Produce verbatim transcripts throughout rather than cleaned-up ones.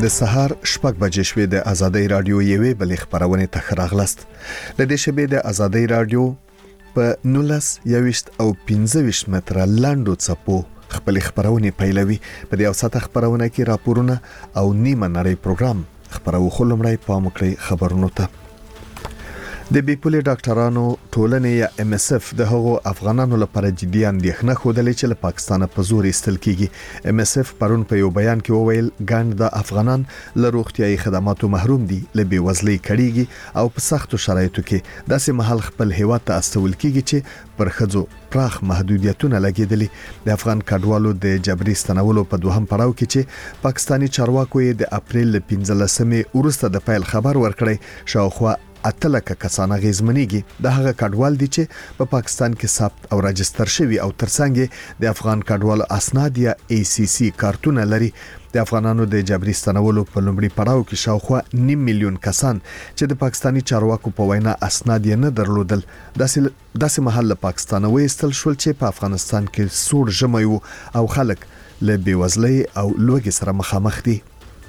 د سهار شپږ بجې شوې د ازادۍ رادیو یوې بلې خبرونه ته راغلاست. د دې شبې د ازادۍ رادیو په نولس یويشت او پنځه ویشت متره لاندو څپو خپل خبرونه پیلوي. په دې اوساته خبرونه کې راپورونه او نیمه نړۍ پروګرام خبرو خلمړی پام کړی خبرونو ته. د بیپولي ډاکټرانو ټولنې یا ام اس اف د هغو افغانانو لپاره جدي اندېښنه خوده چې له پاکستان په زور ایستل کیږي. ام اس اف پرون په یو بیان کې وویل ګاند د افغانان له روغتيایي خدماتو محروم دي، له بیوزلۍ کړيږي او په سختو شرایطو کې داسې محل خپل هیواد ته استول کیږي چې پر خځو پراخ محدودیتونه لګیدلي. د افغان کډوالو د جبري ستنولو په دوهم پړاو کې چې پاکستاني چارواکو یې د اپریل پنځلسمې وروسته د پیل خبر ورکړی، شاوخوا اتلکه کسان غیزمنیږي. د هغه کډوال دي چې په پاکستان کې ثبت او راجستر شوی او ترڅنګ د افغان کډوالو اسناد یا ای سی سی کارتونه لري. د افغانانو د جبري ستنولو په لومړي پړاو کې شاوخوا نیم میلیون کسان چې د پاکستاني چارواکو په وینا اسناد یې نه درلودل داسې داسې محل پاکستان وېستل شول چې په افغانستان کې سوړ ژمی وو او خلک له بیوزلۍ او لوږې سره مخامخ دي.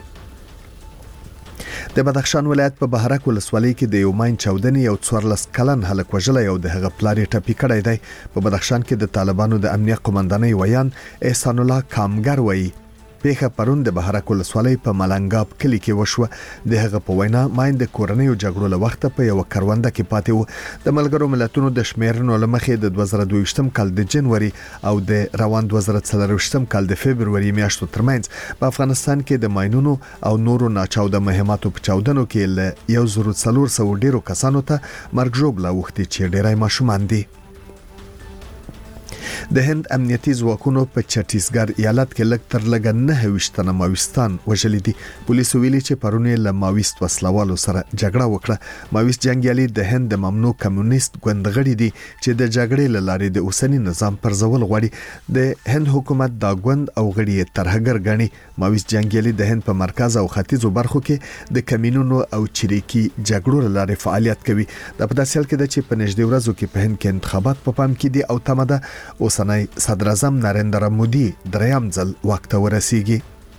د بدخشان ولایت په بهرک ولسوالۍ کې د یو ماین چاودنې یو څوارلس کلن هلک وژلی او د هغه پلار یې ټپي کړی دی. په بدخشان کې د طالبانو د امنیت قومندانۍ ویان احسان الله کامګر وایي پیښه پرون د بهرک ولسوالۍ په ملنګاب کلی کې وشوه. د هغه په وینا ماین د کورنیو جګړو له وخته په یو کرونده کې پاتې وو. د ملګرو ملتونو د شمیرنو لمخې د دوه زره دوه ویشتم کال د جنوري او د روان دوه زره څلور ویشتم کال د فبرवरी میاشتو ترمنځ په افغانستان کې د ماینونو او نورو ناچاوده مهماتو په چاودنو کې له یو زر څلور سوه ډیرو کسانو ته مرګ ژوبله اوښتي چې ډیری ماشومان دي. د هند امنیتي ځواکونو په چټیسګر ایالت کې لږ تر لږه نه ویشتنه ماویستان وژلي دي. پولیسو ویلي چې پرونی له ماویست وسلوالو سره جګړه وکړه. ماویست جنگیالي د هند د ممنوع کمیونیست ګوند غړي دي چې د جګړې له لارې د اوسنی نظام پرځول غواړي. د هند حکومت دا ګوند او غړي ترهګر ګڼي. ماویست جنگیالي د هند په مرکز او ختیځو برخو کې د کمینونو او چریکي جګړو له لارې فعالیت کوي. د په داسې حال کې د چې په نږدې ورځو کې په هند کې انتخابات په پام کې دي او تمه ده اوسنی صدر اعظم نریندرا مودي دریم ځل واک ته ورسیږي.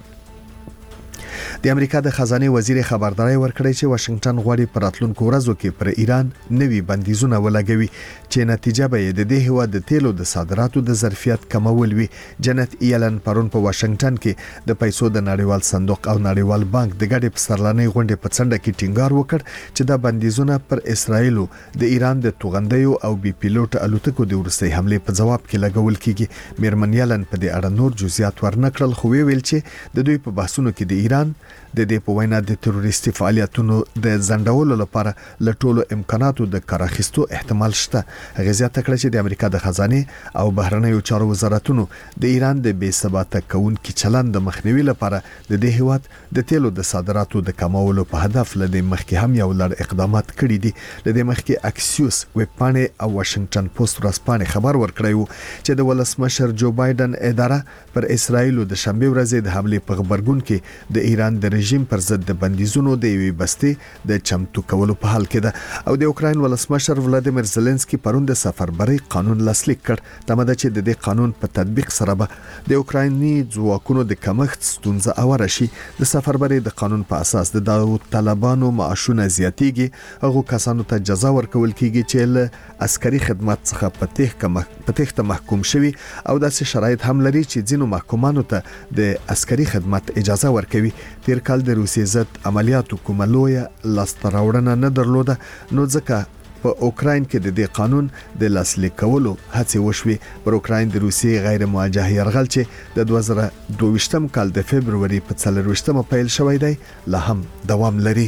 د امریکا د خزانه وزیر خبرداري ورکړی چې واشنگټن غواړي په راتلونکو ورځو کې پر ایران نوي بندیزونه ولګوي چې نتیجه به د دې هوا د تیلو د صادراتو د ظرفیت کمول وي. جنت ایلن پرون په واشنگټن کې د پیسو د نړیوال صندوق او نړیوال بانک د ګډې پسرلانې غونډې په څنډه کې ټینګار وکړ چې دا بندیزونه پر اسرایل د ایران د توغندیو او بي پیلوټ الوتکو د ورستۍ حمله په جواب کې لګول کیږي. میرمن یلن په دې اړه نور جزئیات ورنکړل خو ویل چې د دوی په بحثونو کې د ایران د دې په وینا د تروریستي فعالیتونو د ځنډولو لپاره له ټولو امکاناتو د کار اخیستو احتمال شته. هغه زیاته کړه چې د امریکا د خزانه او بهرنیو چارو وزارتونو د ایران د بې ثباته کونکي چلند د مخنیوي لپاره د دې هیواد د تیلو د صادراتو د کمولو په هدف لدې مخکې هم یو لړ اقدامات کړي دي. لدې مخکې اکسیوس ویبپاڼه او واشنگټن پوسټ ورځپاڼه خبر ورکړی وو چې د ولسمشر جو بایدن اداره پر اسرایل د شنبه ورځې د حمله په خبرګون کې د ایران د رژیم پر ضد د بندیزونو د یوې بستې د چمتو کولو په حال کې ده. او د اوکراین ولسمشر ولادیمیر زيلنسکي پرون د سفربري قانون لاسلیک کړ. تمه ده چې د دې قانون په تطبیق سره به د اوکرایني ځواکونو د کمښت ستونزه اوره شي. د سفربري د قانون په اساس د داوود طالبانو معاشونه زیاتیږي. هغه کسانو ته جزا ورکول کیږي چې له عسکري خدمت څخه په تحقیق په تحقیق محکوم شوي او داسې شرایط هم لري چې ځینو محکومانو ته د عسکري خدمت اجازه ورکوي. تیر کال د روسیې ضد عملیاتو کومه لویه لاسته راوړنه نه درلوده، نو ځکه په اوکراین کې د دې قانون د لاسلیک کولو هڅې وشوي. پر اوکراین د روسیې غیر موجه یرغل چې د دوه زره دوه ویشتم کال د فبرवरी په څلور ویشتمه پیل شوی دی لا هم دوام لري.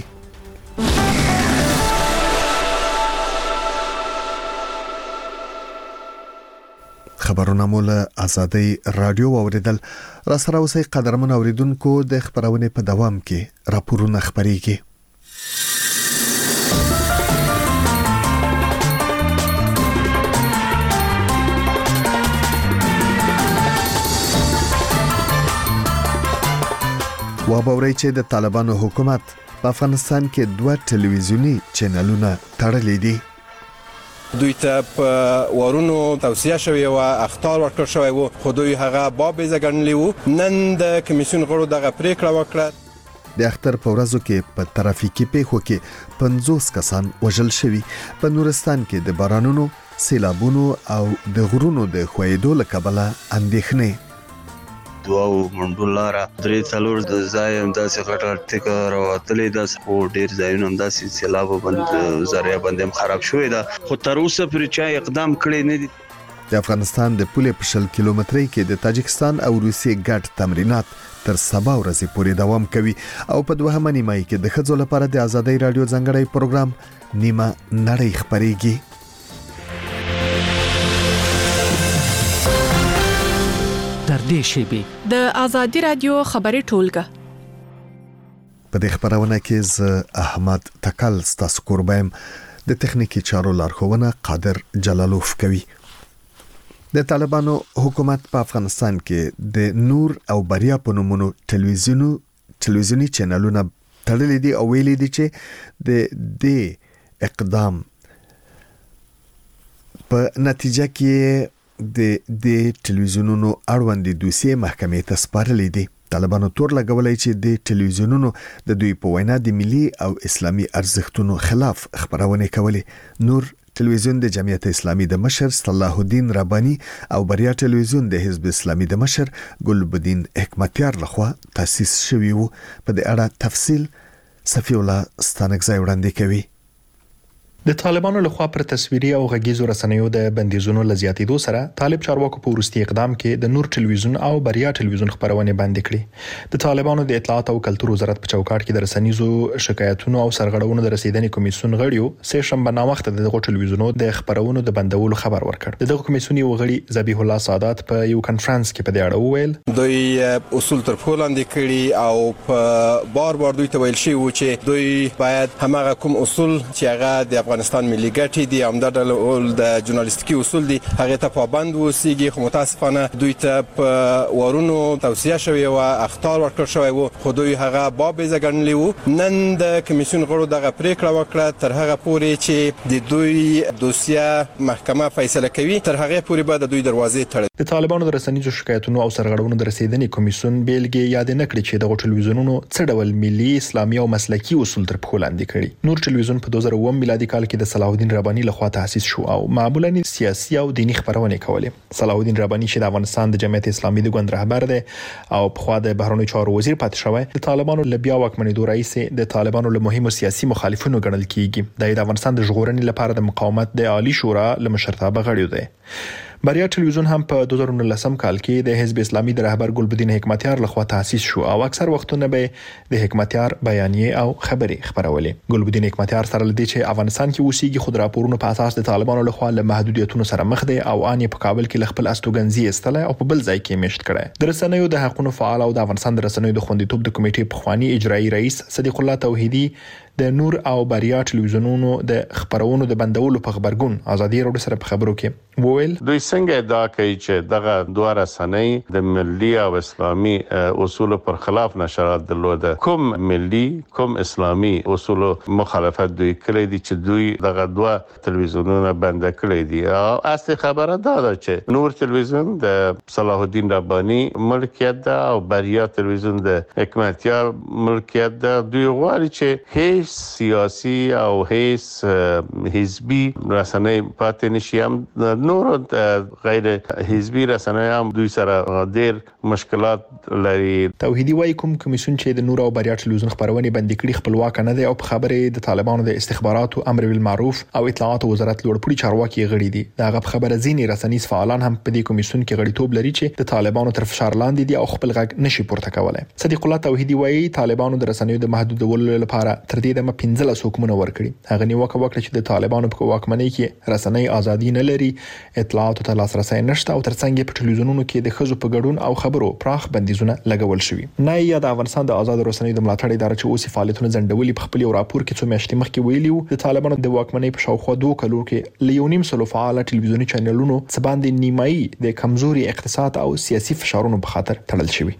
خبرونه مول ازادي رادیو اوریدل. را سره اوسئ قدرمن اوریدونکو، د خبرونه په دوام کې راپورونه خبريږي. وابوري چې د طالبانو حکومت په افغانستان کې دوه ټلویزیونی چینلونه تړلي دي. دوی ته په ورونو توصیه شوی او اخطار ورکړ شوی وو، خو دوی هغه باب زګنلی وو. نن د کمیسیون غړو دغه پریکړه وکړه. د اختر په ورځو کې په ترافیکي پیښو کې پنځوس کسان وژل شوي. په نورستان کې د بارانونو، سیلابونو او د غرونو د ښویېدو له کبله اندېښنې. دواو منډو لاره درې څلور د ځای هم داسې غټ ټیکه راوتلې ده، خو ډېر ځایونه هم داسې سیلاب باندې ذریعه باندې هم خراب شوې ده، خو تر اوسه پرې چا اقدام کړی نه دي. د افغانستان د پولې په شل کیلومترۍ کې د تاجکستان او روسیې ګډ تمرینات تر سبا ورځې پورې دوام کوي او په دوهمه نیمایي کې د ښځو لپاره د ازادۍ راډیو ځانګړی پروګرام نیمه نړۍ خپرېږي. تر دې شیبې د ازادي رادیو خبري ټولګه. په دې خبرونه کې ز احمد تکل ستاسو قربایم، د تخنیکی چارو لارښوونه قادر جلالوف کوي. د طالبانو حکومت په افغانستان کې د نور او بریا په نومونو ټلویزیونو ټلویزیونی چینلونه تړلې دي او ویلي دي چې د دې اقدام په نتیجه کې د د ټلویزیونونو اړوند دوسیې محکمې ته سپارلې دي. طالبانو تور لګولای چې د ټلویزیونونو د دوی په وینا د ملي او اسلامي ارزښتونو خلاف خبرونه کوي. نور ټلویزیون د جمعیت اسلامي د مشر صلاح الدین ربانی او بریا ټلویزیون د حزب اسلامي د مشر ګلبدین حکمتیار لخوا تاسیس شوی وو. په دې اړه تفصیل صفی الله ستانکزای وړاندې کوي. د طالبانو لخوا پر تصویري او غږیزو رسنیو د بندیزونو لزیاتېدو سره طالب چارواکو په وروستي اقدام کې د نور ټلویزیون او بریا ټلویزیون خبرونه بند کړې. د طالبانو د اطلاعات او کلتور وزارت په چوکاټ کې د رسنیزو شکایتونو او سرغړونو د رسیدنې کمیسیون غړیو سه شنبه ناوخته دغه ټلویزیونونو د خبرونو د بندولو خبر ورکړ. دغه کمیسیون یو غړي ذبیح الله سادات په یو کانفرنس کې په دې اړه وویل دوی اصول تر پولاندې کړي او په بار بار دوی ته ویل شي و چې دوی باید همغه کوم اصول چې هغه د افغانستان ملي ګټې دي همدا د ژورنالیستیکي اصول دي هغه ته پابند وسیږي. خو متاسفانه دوی ته په ورونو توصیه شوی او اخطار ورکړ شوی وو، خو دوی هغه بابیزه ګڼلی وو. نن د کمیسیون غړو دغه پریکړه وکړه تر هغه پورې چې د دوی دوسیه محکمه فیصله کوي تر هغه پورې به د دوی دروازې تړي. د طالبانو د رسنیزو شکایتونو او سرغړونو د رسیدنې کمیسیون بیلګې یاد نه کړې چې د ټلویزیونونو څه ډول ملي اسلامي او مسلکي اصول تر پښو لاندې کړي. نور ټلویزیون په دوه زره اووه میلادي کال کې د صلاح الدین ربانی لخوا تاسیس شو او معمولا سیاسي او دینی خبرونه کولې. صلاح الدین ربانی چې د افغانستان د جمعیت اسلامي د ګوند رهبر دی او په خوا د بهرنیو چارو وزیر پاتې شوی، د طالبانو له بیا واکمنېدو رئیس د طالبانو له مهمو سیاسي مخالفینو ګڼل کیږي. د افغانستان د ژغورنې لپاره د مقاومت د عالی شورا له مشرتابه غړی دی. بریا ټلویزیون هم په دوه زره نولسم کال کې د حزب اسلامي د رهبر ګلبدین حکمتیار لخوا تاسیس شو او اکثر وختونه به د حکمتیار بیانیه او خبري خبرولې. ګلبدین حکمتیار سره لدی چې افغانستان کې اوسېږي خود راپورونو په اساس د طالبانو لخوا له محدودیتونو سره مخ دي او ان په کابل کې خپل استوګنځي استله او په بل ځای کې میشت کړي. د رسنیو د حقوقو فعال او د افغانستان د رسنیو د خوندیتوب د کمیټې په خواني اجرایی رئیس صدیق الله توحیدی د نور او بریا ټلویزیونونو د خبرونو د بندولو په خبرګون ازادي راډیو سره په خبرو کې وویل دوی څنګه ادعا کوي چې دغه دوه رسنۍ د ملي او اسلامي اصول پر خلاف نشرات درلوده. کوم ملي کوم اسلامي اصول مخالفت دوی کړی دي چې دوی دغه دوه ټلویزیونونه بند کړی دي. اصلي خبره دا ده چې نور ټلویزیون د صلاح الدین ربانی ملکیت ده او بریا ټلویزیون د حکمتیار ملکیت ده. دوی غواړي چې هیڅ سیاسي او هیڅ حزبي رسنۍ پاتې نشي. هم نور غیر حزبي رسنۍ هم دوی سره ډېر مشکلات لري. توحیدی وايي کوم کمیسیون چې د نور او بریا ټلویزیون خبرونه بند کړي خپلواک نه دي او په خبره د طالبانو د استخباراتو امر بالمعروف او اطلاعات وزارت لوړپوړي چارواکي غړي دي. دا غو خبره زینی رسنیز فعالان هم په دې کمیسیون کې غړیتوب لري چې د طالبانو تر فشار لاندې دي او خپل غږ نشي پورته کولای. صدیق الله توحیدی وايي طالبانو د رسنیو د محدودولو لپاره تر دې د پنځلس حکومتونه ورکړي. هغه نیوکه وکړه چې د طالبانو په واکمنۍ کې رسنۍ ازادي نه لري، اطلاعات ته لاسرسي نشته او ترڅنګ په ټلویزیونونو کې د خزو په ګډون او خبرو پراخ بندیزونه لګول شوي. نه یا د افغانستان د آزاد رسنیو د ملاتړ ادارې چې اوسې فعالیتونه ځنډولي په خپل راپور کې څو میاشتې مخکې ویلي د طالبانو د واکمنۍ په شاوخوا دوه کلو کې لیونیم سلو فعال ټلویزیونی چینلونو څه باندې نیمایي د کمزوري اقتصاد او سیاسي فشارونو په خاطر تړل شوي.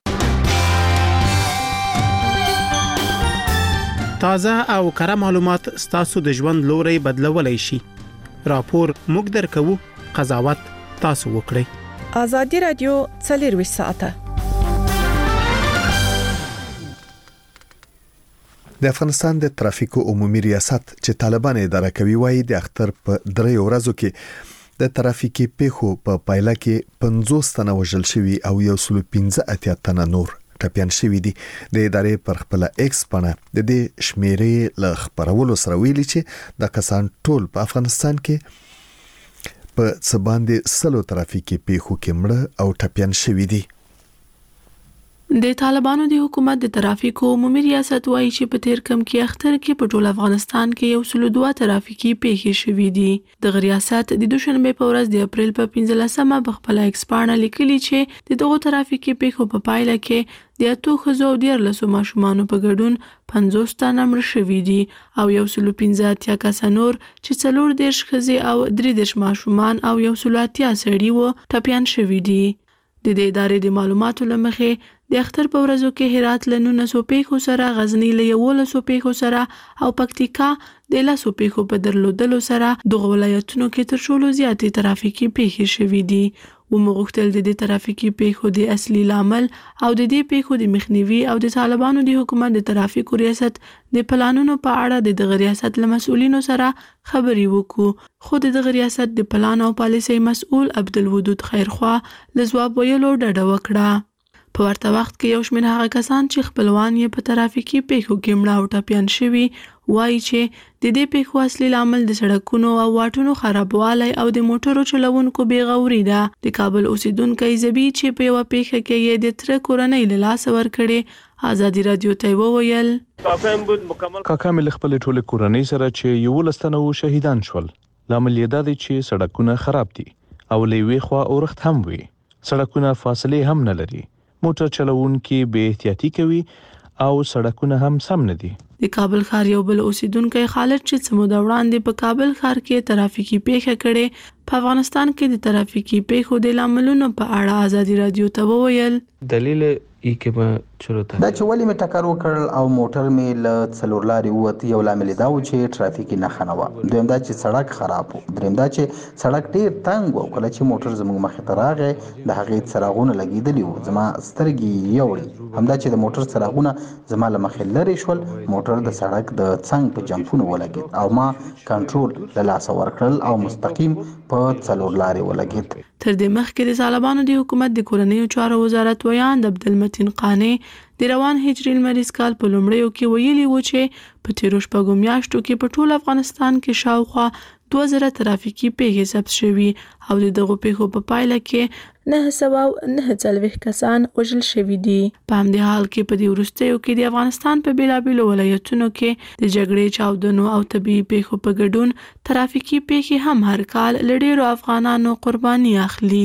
تازه او کره معلومات ستاسو د ژوند لوري بدلولای شي. راپور موږ درکو، قضاوت تاسو وکړئ. ازادي رادیو څلور ساعته د افغانستان د ترافیکو عمومي ریاست چې طالبان اداره کوي وایي د اختر په درې ورځو کې د ترافیکي پیښو په پایله کې پنځوس تنه وژل شوي او یو سل پنځه اتیا تنه نور ټپيان شوي دي. د ادارې پر خپل ایکس پاڼه د دې شمیرې له خبرولو سره ویلي چې د کسان ټول په افغانستان کې په څه باندې سلو ترافیکي پیښو کې مړه او ټپيان شوي دي. د طالبانو د حکومت د ترافیکو عمومي ریاست وایي چې په تیر کم کې اختر کې په ټول افغانستان کې یو سل دوه ترافیکي پیښې شوې دي. د ریاست د دوشنبه په ورځ د اپریل په پنځلسمه په خپل ایکس پاڼه لیکلي چې د دغه ترافیکي پیښو په پایله کې د اتو خزو او دیارلسو ماشومانو په ګډون پنځوس تنه مړه شوي دي او یو سل پنځه اتیا کسان نور چې څلور دیرش ښځې او درې دیرش ماشومان او یو سل اتیا سړي وو ټپيان شوي دي. د دې ادارې د معلوماتو لمخې د اختر په ورځو کې هرات له نولسو پیښو سره، غزنی له یولسو پیښو سره او پکتیکا د لسو پیښو په درلودلو سره دغه ولایتونو کې تر ټولو زیاتې ترافیکي پیښې شوې دي. ومغوښتل د دې ترافیکي پیښو د اصلي لامل او د دې پیښو د مخنیوي او د طالبانو د حکومت د ترافیکو ریاست د پلانونو په اړه د دغه ریاست له مسؤلینو سره خبري وکړو. خو د دغه ریاست د پلان او پالیسۍ مسؤل عبدالودود خیرخوا له ځواب ویلو ډډه وکړه. په ورته وخت کې یو شمېر هغه کسان چې خپلوان یې په ترافیکي پیښو کې مړه او ټپيان شوي وایي چې د دې پیښو اصلي لامل د سړکونو او واټونو خرابوالی او د موټرو چلوونکو بېغوري ده. د کابل اوسیدونکی زبی چې په یوه پیښه کې یې د تره کورنۍ له لاسه ورکړې ازادي رادیو ته وویل کاکا مې له خپلې ټولې کورنۍ سره چې یولس تنه وو شهیدان شول. لامل یې دا دی چې سړکونه خراب دي او له یوې خوا اورښت هم وي. سړکونه فاصلې هم نه لري. موټر چلوونکي بې احتیاطي کوي او سړکونه هم سم نه دي. د کابل ښار یو بل اوسیدونکی خالد چې څه موده وړاندې په کابل ښار کې ترافیکي پیښه کړې په افغانستان کې د ترافیکي پیښو د لاملونو په اړه ازادي رادیو ته وویل دلیل ای کې ما چروته دا چې ولې مې ټکر وکړ او موټر مې له څلور لارې ووت. یو لامل دا و چې ترافیکي نښه نه وه، دویم دا چې سړک خراب و، دریم دا چې سړک ډیر تنګ و او کله چې موټر زموږ مخې ته راغی د هغې څراغونه لګېدلي وو. زما سترګې یوړې. همدا چې د موټر څراغونه زما له مخې لرې شول، موټر د سړک د څنګ په جمپونو ولګېد او ما کنټرول له لاسه ورکړل او مستقیم په څلور لارې ولګېد. تر دې مخکې د طالبانو د حکومت د کورنیو چارو وزارت ویاند عبدالمتین قانع د روان هجري لمریز کال په لومړیو کې ویلي و چې په تیرو شپږو میاشتو کې په ټول افغانستان کې شاوخوا دوه زره ترافیکي پیښې ثبت شوي او د دغو پیښو په پایله کې نهه سوه او نهه څلوېښت کسان وژل شوي دي. په همدې حال کې په دې وروستیو کې د افغانستان په بېلابېلو ولایتونو کې د جګړې، چاودنو او طبیعي پیښو په ګډون ترافیکي پیښې هم هر کال له ډېرو افغانانو قرباني اخلي.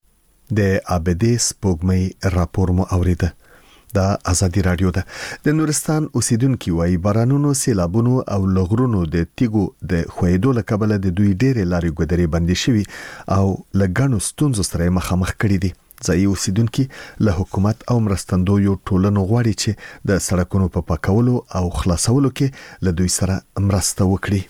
د عابدې سپوږمۍ راپور مو اوریده. دا ازادي رادیو ده. د نورستان اوسیدونکو وايي بارانونو، سیلابونو او لغرونو د تیګو د خویدو له کبله د دوی ډېرې لارې ګودرې بندې شوي او لګڼو ستونزو سره مخامخ کړي دي. ځایي اوسیدونکو له حکومت او مرستندویو ټولنو غواړي چې د سړکونو په پاکولو او خلاصولو کې له دوی سره مرسته وکړي.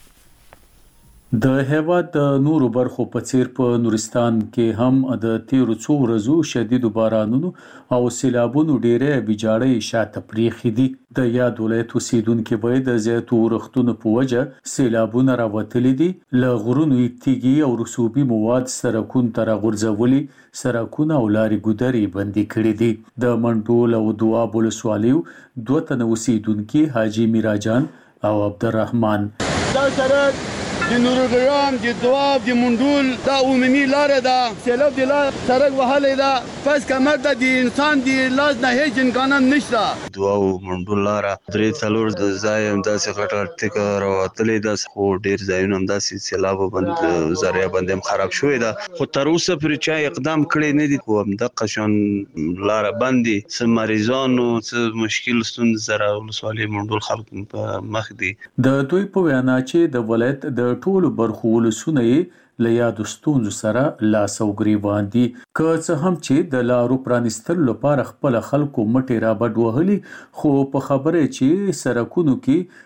د هیواد د نورو برخو په څیر په نورستان کې هم د تیرو څو ورځو شدیدو بارانونو او سیلابونو ډېرې ویجاړۍ شاته پریښې دي. د یاد ولایت اوسیدونکو باید د زیاتو ورښتونو په وجه سیلابونه راوتلي دي. له غرونو تیږې او رسوبي مواد سړکونو ته راغورځولي، سړکونه او لارې ګودرې بندې کړې دي. د منډول او دواب ولسوالیو دوه تنه اوسیدونکي حاجي میراجان او عبدالرحمن دا سړک د نورګرام، د دواب، د منډول دا عمومي لار ده. سیلاب د لار سړک وهلې ده. پس کمر ده د انسان د لاس نه هیڅ امکانات نشته. دواب منډول لار درې څلور د ځای هم داسې غټ ټیک راوتلې ده، خو ډیر ځایونه هم داسې سیلاب باندې ذریعہ باندې هم خراب شوې ده. خو تر اوسه پرې چا اقدام کړی نه دي. کوم د قشن لار باندې سم مریضانو څه مشکل ستونزې سره ولسوالۍ منډول خلک په مخ دي. د دوی په وینا چې د ولایت د ټولو برخو ولسونه یې له یادو ستونزو سره لاس او ګریوان دي. که څه هم چې د لارو پرانیستلو لپاره خپل خلکو مټې را بډ وهلي، خو په خبره چې سړکونو کې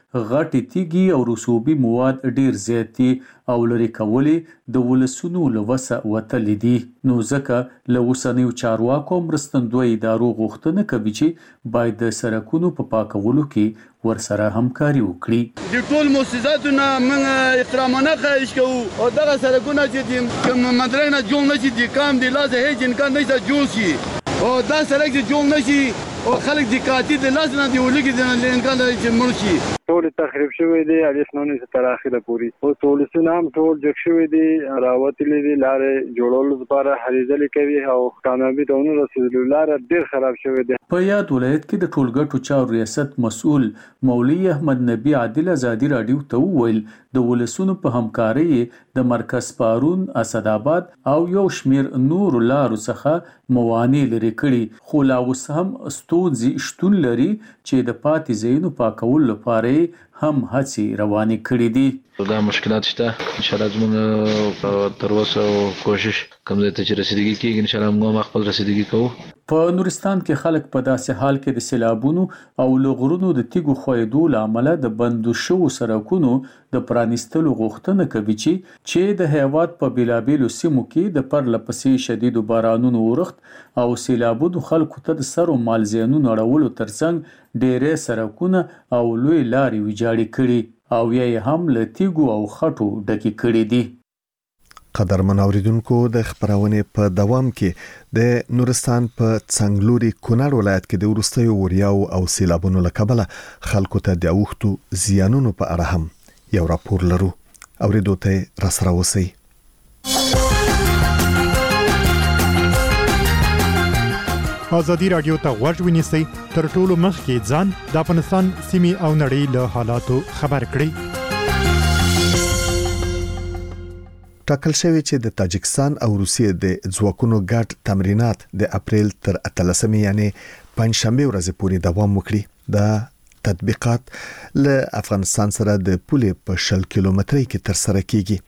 غټې تیږې او رسوبي مواد ډیر زیات دي او لري کولې د ولسونو له وسه وتلې دي. نو ځکه له اوسنیو چارواکو مرستندوی ادارو غوښتنه کوي چې باید د سړکونو په پاکولو کې ورسره همکاري وکړي. د ټول مؤسساتو نه موږ احترامانه خواهش کوو او دغه سړکونه چې د کوم مدرک نه جوړ نشي د کام د لاسه هیڅ امکان نشته جوړ شي او دا سړک چې جوړ نشي او خلک د قاطي د لاس نه دی ولګي د امکان لري چې مړ شي. ټول تخریب شوی دی الف نو نه تر اخره پوری او ټول سنام ټول جګ شوی دی راوتلې دي لارې جوړولو لپاره هليځلې کوي او کامیابی دونه رسول لار ډیر خراب شوی دی. په یاد ولایت کې د ټولګټو چارو ریاست مسؤل مولوی احمد نبی عادل ازادي رادیو ته وویل د ولسونو په همکاري د مرکز پارون اسداباد او یو شمیر نور لارو څخه موانع لري کړي خو لا اوس هم ستونزې شتون لري چې د پاتې ځایونو پاکولو لپاره هم هڅې روانې کړې دي. دا مشکلات شته ان شاء الله زموږ تر اوسه کوشش کوم ځای ته چې رسیدګي کیږي ان شاء الله موږ خپل رسیدګي کوو. په نورستان کې خلک په داسې حال کې د سیلابونو او لغړونو د تیګو خویدو لامل د بندو شو سرکونو د پرانیستلو غوښتنه کوي چې چې د هیواد په بیلابیلو سیمو کې د پرله پسې شدید بارانونو ورښت او سیلابونو خلکو ته د سر او مال زیانونو اړولو ترڅنګ ډېرې سرکونه او لوی لارې ویجاړې کړي او یې هم له تیګو او خټو ډکې کړي دي. قدرمن اوریدونکو د خبرونې په دوام کې د نورستان په څنګلوري کونړ ولایت کې د ورستیو وریاو او سیلابونو له کبله خلکو ته د اوښتو زیانونو په اړه هم یو راپور لرو. اوریدو ته راسره اوسئ. ازادي رادیو ته غوږ ونیسئ تر ټولو مخکې ځان د افغانستان سیمې او نړۍ له حالاتو خبر کړئ. ټاکل شوی چې د تاجکستان او روسیې د ځواکونو ګډ تمرینات د اپریل تر اتلسمې یعنی پنځشنبه ورځې پورې دوام وکړي. دا تطبیقات له افغانستان سره د پولې په شل کیلومترۍ کې تر سره کیږي.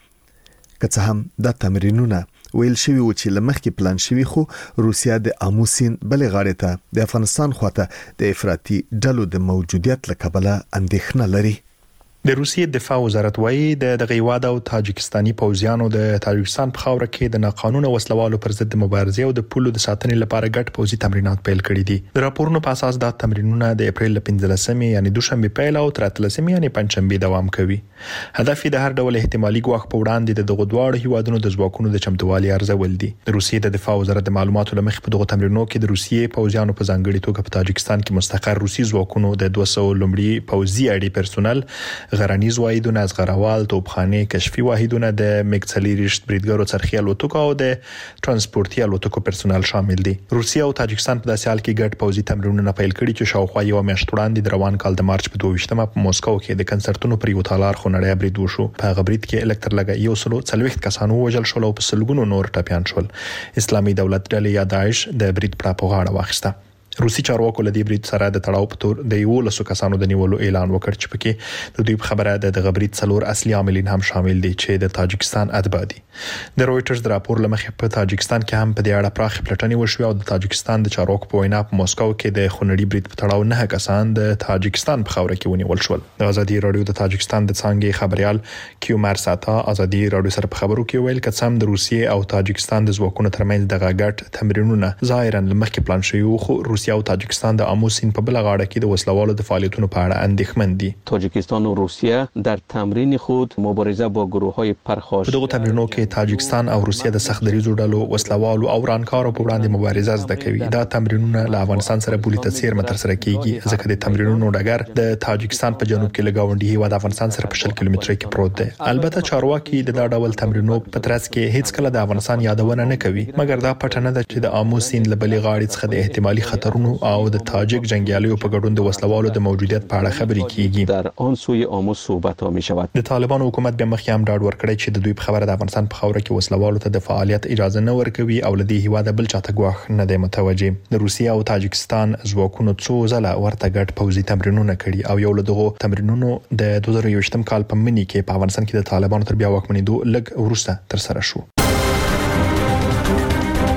که څه هم دا تمرینونه ویل شوی و چې لمخکې پلان شوی خو روسیا د آمو سیند بلې غاړې ته د افغانستان خواته د افراطي ډلو د موجودیت له کبله اندېښنه لري. د روسیې دفاع وزارت وایي د دغه هیواد او تاجکستاني پوځیانو د تاجکستان په خاوره کې د ناقانونه وسلوالو پر ضد مبارزې او د پولو د ساتنې لپاره ګډ پوځي تمرینات پیل کړي دي. د راپورونو په اساس دا تمرینونه د اپریل پنځلسمې یعنی دوشنبه پیل او تر اتلسمې یعنی پنځشنبه دوام کوي. هدف یې د هر ډول احتمالي ګواښ په وړاندې د دغه دواړو هیوادونو د ځواکونو د چمتووالي ارزول دي. د روسیې د دفاع وزارت د معلوماتو لمخې په دغه تمرینونو کې د روسیې پوځیانو په ځانګړي توګه په تاجکستان کې مستقر روسي ځواکونو د دوه سوه لومړي پوځي اړې پرسونل غرانیز واحدونه از غروال توپخانه کشفي واحدونه د مګڅلیریشت بریدګرو څرخي الوتکو او د ترانسپورتي الوتکو پرسونل شامل دي. روسیه او تاجکستان په داسې حال کې ګډ پوځي تمرینونه پیل کړي چې شاوخوا یو میاشت وړاندې د روان کال د مارچ په دوه ویشتمه په موسکو کې د کنسرتونو پر یو تالار خونړی برید وشو. په هغه برید کې الکتر لګا یو سلو څلوېښت کسانو وژل شول او په سلګونو نور ټپيان شول. اسلامي دولت ډلې یا داعش د برید پر په غاړه واخیسته. روسي چارواکو له دې برید سره د تړاو په تور د یو لسو کسانو د نیولو اعلان وکړ چې پکې د دوی په خبره د دغه برید څلور اصلي عاملین هم شامل دي چې د تاجکستان اتباع دي. د رويټرز د راپور لمخې په تاجکستان کې هم په دې اړه پراخ پلټنې وشوې او د تاجکستان د چارواکو په وینا په موسکو کې د خونړي برید په تړاو نه کسان د تاجکستان په خاوره کې ونیول شول. د ازادي رادیو د تاجکستان د څنګه خبريال کیومر ساتا ازادي رادیو سره په خبرو کې ویل کڅم د روسیې او تاجکستان د ځواکونو ترمنځ د غاګټ تمرینونه ظاهرا لمخکې پلان شوی خو روسیه او تاجکستان د آمو سیند په بل غاړه کې د وسلوالو د فعالیتونو په اړه اندېښمن دي. تاجکستان و روسیه در تمرین خود مبارزه با گروه‌های پرخاش. په دغه تمرینونو کې تاجکستان او روسیه د سخت دریزو ډلو وسلوالو او رانکارو په وړاندې مبارزه زده کوي. دا تمرینونه له افغانستان سره پولي تسیر متر سره کیږي ځکه د تمرینونو ډګر د تاجکستان په جنوب کې لګاونډي هیواد افغانستان سره په شل کیلومتره کې پروت دی. البته چارواکي د دا ډول تمرینونو په ترڅ کې هیڅ کله د افغانستان یادونه نه کوي مګر دا پټنه ده چې د آمو سیند له بلې غاړې څخه د احتمالي خطرونو او د تاجک جنگیالیو په ګډون د وسلوالو د موجودیت په اړه خبرې کیږي. در آن سوی آمو صحبت ها می شود. د طالبان حکومت بیا مخکې هم ډاډ ورکړی چې د دوی په خبره د افغانستان په خاوره کې وسلوالو ته د فعالیت اجازه نه ورکوي او لدی هیواده بل چاته ګواښ نه دی متوجه. د روسیې او تاجکستان ځواکونو څو ځله ورته ګډ پوځي تمرینونه کړي او یو له دغه تمرینونو د دوه زره یوویشتم کال په مني کې په افغانستان کې د طالبانو تر بیا واکمنېدو لږ وروسته تر سره شو.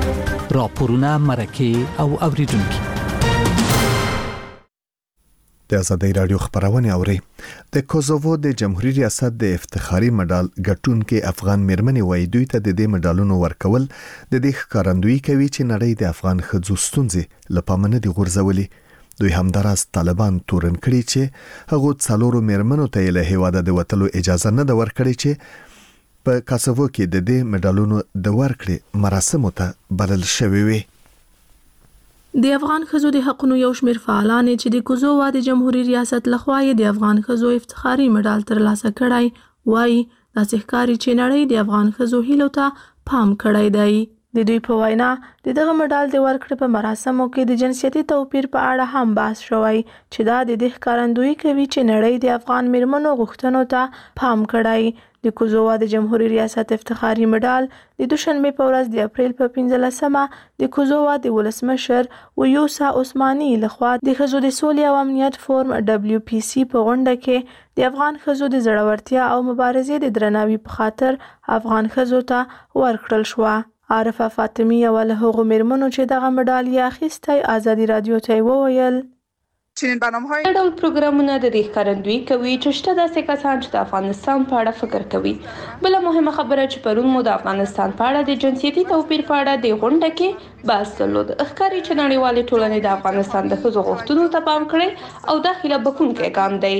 راپورونه مرکه او اوریدونکو د آزادۍ رادیو خبرونه اوري. د کوزوو د جمهوریت ریاست د افتخاري مډال ګټونکو افغان میرمنې وایي دوی ته د دې مډالونو ورکول د دې ښکارندویي کوي چې نړۍ د افغان ښځو ستونزې لپاره نه دي غورځولي. دوی همداراز طالبان تورن کړي چې هغه څلورو میرمنو ته له هیواده د وټلو اجازه نه ده ورکړي چې په کوزوو کې د دې مډالونو د ورکړې مراسمو ته بلل شوی وي. د افغان ښځو د حقوقو یو شمېر فعالان چې د کوزوو د جمهوریت ریاست لخوا د افغان ښځو افتخاري مډال ترلاسه کړی وایي دا ښکاري چې نړۍ د افغان ښځو هیلو ته پام کړی دی. د دوی په وینا د دغه مډال د ورکړې په مراسمو کې د جنسیتي توپیر په اړه هم بحث شوی چې دا د دې ښکارندویي کوي چې نړۍ د افغان میرمنو غوښتنو ته پام کړی. د کوزوو د جمهوریت ریاست افتخاري مډال د دوشنبه په ورځ د اپریل په پنځلسمه د کوزوو د ولسمشر ویوسا عثماني لخوا د ښځو د سولې او امنیت فورم دبلیو پی سی په غونډه کې د افغان ښځو د زړورتیا او مبارزې د درناوي په خاطر افغان ښځو ته ورکړل شو. عارفه فاطمی یو له هغو میرمنو چې دغه مډال یې اخیستی ازادي رادیو ته وویل چنین برنامه‌های ډول پروګرامونه د دې ښکارندویي کوي چې شته داسې کسان چې د افغانستان په اړه فکر کوي. بل مهمه خبره چې پرون مو د افغانستان په اړه د جنسیتي توپیر په اړه د غونډه کې بحث درلود. ښکاري چې نړیوالې ټولنې د افغانستان د ښځو غوښتنو ته پام کړی او دا هیله بښونکی ګام دی.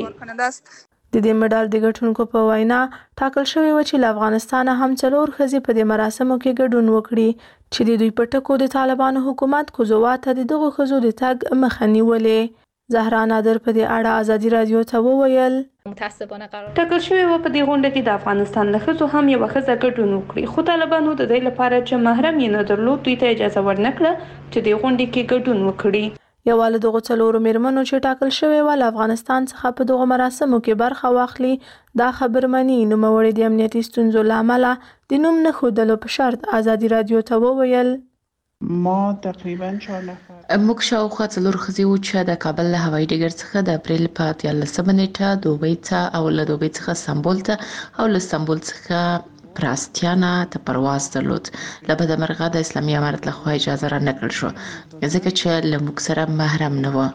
د دې مډال د ګټونکو په وینا ټاکل شوی و چې له افغانستانه هم څلور ښځې په دې مراسمو کې ګډون وکړي چې د دوی په ټکو د طالبانو حکومت کوزوو ته د دغو ښځو د تګ مخه نیولې. زهرا نادر په دې اړه ازادي رادیو ته وویل متاسفانه قرار ټاکل شوی و په دې غونډه کې د افغانستان له ښځو هم یو ښځه ګډون وکړي خو طالبانو د دې لپاره چې محرم یې نه درلود دوی ته اجازه ورنکړه چې د غونډې کې ګډون وکړي. یو له دغو څلورو میرمنو چې ټاکل شوی و له افغانستان څخه په دغو مراسمو کې برخه واخلي دا خبرمني نوموړي د امنیتي ستونزو له امله د نوم نه ښودلو په شرط ازادي رادیو ته وویل ما تقریبا چهار نفر موږ شاوخوا څلور ښځې وو چې د کابل له هوایي ډګر څخه د اپریل په دیارلسمه نیټه دوبۍ ته او له دوبۍ څخه استانبول ته او له استانبول څخه پراستیانا ته پرواز درلود. له بده مرغه د اسلامي امارت لخوا اجازه را نکړل شو ځکه چې له موږ سره محرم نه و.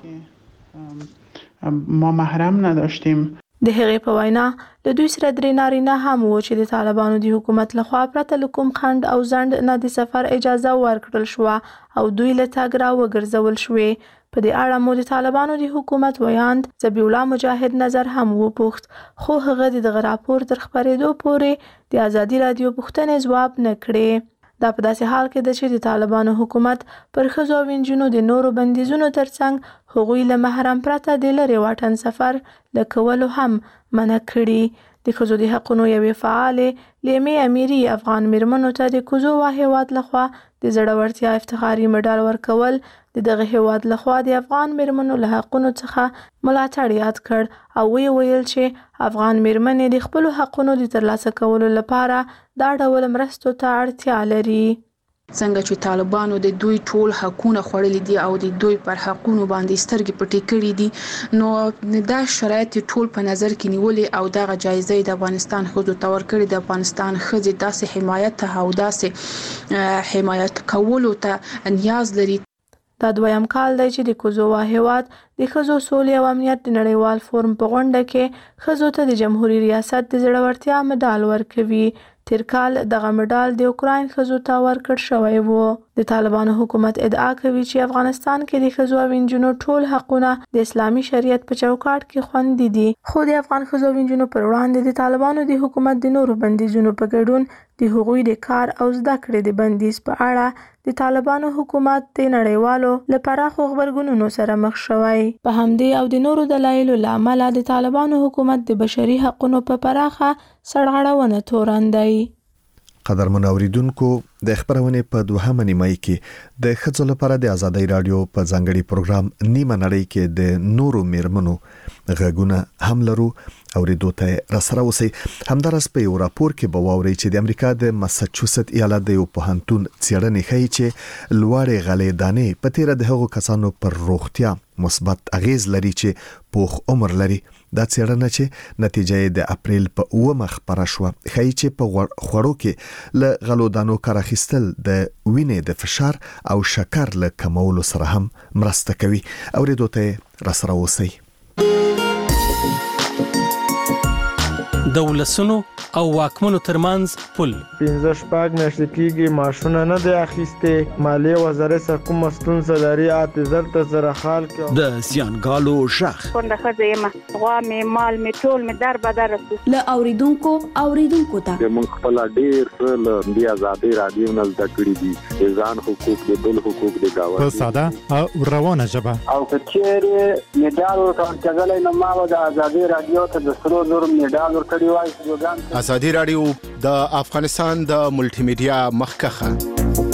ما محرم نداشتیم. د هغې په وینا له دوی سره درې نارینه هم وو چې د طالبانو د حکومت لخوا پرته له کوم خنډ او ځنډ نه د سفر اجازه ورکړل شوه او دوی له تګ را وګرځول شوې. په دې اړه مو د طالبانو د حکومت ویاند ذبیح الله مجاهد نظر هم وپوښت خو هغه د دغه راپور تر خپرېدو پورې د ازادي رادیو پوښتنې ځواب نه کړې. دا په داسې حال کې ده چې د طالبانو حکومت پر ښځو او نجونو د نورو بندیزونو ترڅنګ هغوی له محرم پرته د لرې واټن سفر له کولو هم منع کړي. د ښځو د حقونو یوې فعالې لیمې امیري افغان میرمنو ته د کوزوو هیواد لخوا د زړورتیا افتخاري مډال ورکول د دغه هیواد لخوا د افغان میرمنو له حقونو څخه ملاتړ یاد کړ او وی ویل چې افغان میرمنې د خپل حقونو د ترلاسه کولو لپاره دا ډول مرستو ته اړتیا لري. څنګه چې طالبانو د دوی ټول حقونه خوړلي دي او د دوی پر حقونو باندې سترګې پټې کړې دي نو دا شرایط ټول په نظر کې نیولې او دغه جایزه د افغانستان ښځو ته ورکړې. د افغانستان ښځې داسې حمایت ته او داسې حمایت کولو ته نیاز لري. دا دویم کال دی چې د کوزوو هیواد د ښځو سولې او امنیت د نړیوال فورم په غونډه کې ښځو ته د جمهوریت ریاست د زړورتیا مډال ورکوي. تیر کال دغه مډال د اوکراین ښځو ته ورکړ شوی و. د طالبانو حکومت ادعا کوي چې افغانستان کې د ښځو او نجونو ټول حقونه د اسلامي شریعت په چوکاټ کې خوندي دي خو د افغان ښځو او نجونو پر وړاندې د طالبانو د حکومت د نورو بندیزونو په ګډون د هغوی د کار او زده کړې د بندیز په اړه د طالبانو حکومت د نړیوالو له پراخو غبرګونونو سره مخ شوی. په همدې او د نورو دلایلو له امله د طالبانو حکومت د بشري حقونو په پراخه سرغړونه تورن دی. قدرمن اوریدونکو د خبرونه په دوهمه نیمه کې د ښځو لپاره د آزادۍ رادیو په ځانګړي پروګرام نیمه نړۍ کې د نورو میرمنو غږونه هم لرو اوریدو ته راسره اوسئ. همدارس په یو راپور کې به واورئ چې د امریکا د ماساچوست ایالت د یو پوهنتون څېړنې ښیي چې لوړې غلې دانې په تیره د هغو کسانو پر روغتیا مثبت اغیز لري چې پوخ عمر لري. دا څېړنه چې نتیجه د اپریل په اومه خبره شوه ښیي چې په خوړو کې له غلو دانو کار اخیستل د وینې د فشار او شکر له کمولو سره هم مرسته کوي. اوریدو ته راسره اوسئ. د ولسونو او واکمنو ترمنځ پل. پنځه شپږ میاشتې کېږي ماشونه نه دی اخیستې. مالیې وزارت څخه کومه ستونزه لري اته زر ته زره خال کې. د زیانګالو غږ کونډه ښځه یم، غوا مې مال مې ټول مې در بدر رسو. له اوریدونکو اوریدونکو ته موږ خپل ډېر څه له دې ازادي رادیو نه زده کړي دي، د ځان حقوق د بل حقوق د گاونډي په ساده او روانه ژبه. او کچېرې میډال ورکړل نو ما د ازادي رادیو ته د سرو زر میډال ورکړی وای. ازادي رادیو د افغانستان د ملټي میډیا مخکخه.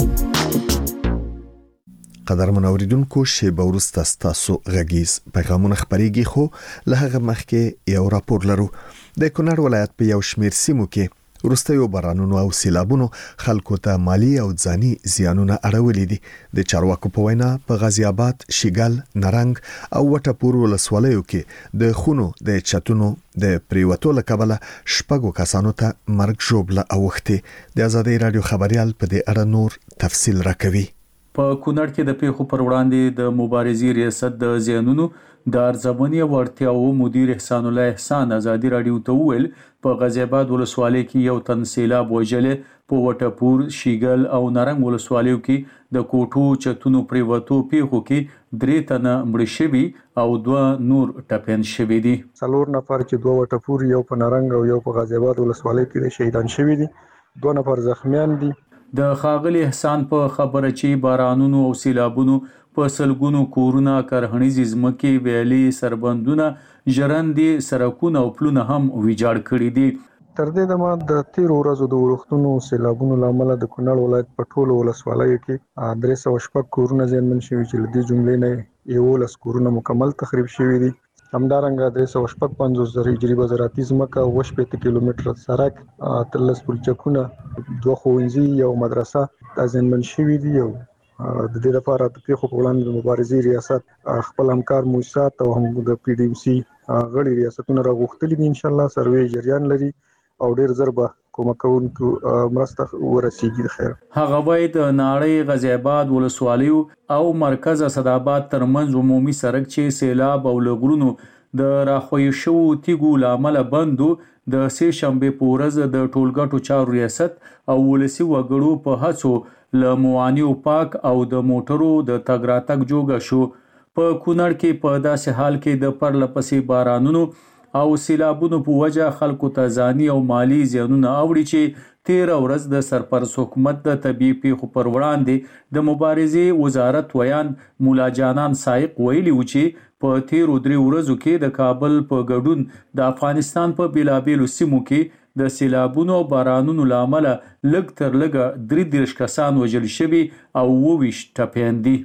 قدرمن اوریدونکو شیبه وروسته ستاسو غږیز پیغامونه خپرېږي، خو له هغه مخکې یو راپور لرو. د کونړ ولایت په یو شمېر سیمو کې وروستیو بارانونو او سیلابونو خلکو ته مالی او ځاني زیانونه اړولي دي. د چارواکو په وینا په غازی آباد، شیګل، نرنګ او وټپور ولسوالیو کې د خونو د چتونو د پریوتو له کبله شپږو کسانو ته مرګ ژوبله اوښتې. د ازادي رادیو خبريال په دې اړه نور تفصیل راکوي. په کونړ کې د پیښو پر وړاندې د مبارزې ریاست د زیانونو د ارزمنې او اړتیاو مدیر احسان الله احسان ازادي رادیو ته وویل په غازی آباد ولسوالۍ کې یو تن سیلاب وژلې، په وټپور، شیګل او نرنګ ولسوالیو کې د کوټو چتونو پریوتو پیښو کې درې تنه مړه شوي او دوه نور ټپیان شوي دي. څلور نفر چې دوه وټپور، یو په نرنګ او یو په غازی آباد ولسوالۍ کې شهیدان شوي دي، دوه نفر زخمیان دي. د ښاغلي احسان په خبره چې بارانونو او سیلابونو په سلګونو کورونه، کرهنیزې ځمکې، ویالې، سربندونه، ژرندې، سړکونه او پلونه هم ویجاړ کړي دي. تر دې دمه د تیرو ورځو د ورښتونو سیلابونو له امله د کونړ ولایت په ټولو ولسوالیو کې درې سوه شپږ کورونه زیانمن شوي چې له دې جملې نه یولس کورونه مکمل تخریب شوي دي. همدارنګه درې سوه شپږ پنځوس زره هجري به زراعتي ځمکه، اووه شپېته کیلومتره سړک، اتلس پلچکونه، دوه ښوونځي، یو مدرسه دا زیانمن شوي دي. او د دې لپاره د پیښو په وړاندې د مبارزې ریاست خپل همکار موسسات او هم د پی ډي ام سی غړي ریاستونه راغوښتلي دي. انشاءالله سروې جریان لري او ډیر زر به کومک کوونکو مرسته ورسیږي. د خیر هغه وایي د ناړۍ، غازی آباد ولسوالیو او مرکز اسداباد ترمنځ عمومي سړک چې سیلاب او لغړونو د راخوي شو تیګو لامل بندو د سې شنبه په ورځ د ټولګټو چارو ریاست او ولسی وګړو په هڅو له موانیو پاک او د موټرو د تګ راتګ جوګه شو. په کونړ کې په داسې حال کې د پرلپسې بارانونو او سیلابونو په وجه خلکو ته ځاني او مالی زیانونه اوړي چې تیره ورځ د سرپرست حکومت د طبیعي پیښو پر وړاندې د مبارزې وزارت ویان مولا جانان سایق ویلي و چې په تیرو درې ورځو کې د کابل په ګډون د افغانستان په بیلابیلو سیمو کې د سیلابونو او بارانونو له امله لږ تر لږه درې دېرش کسان وژل شوي او اووه ویشت ټپیان دي.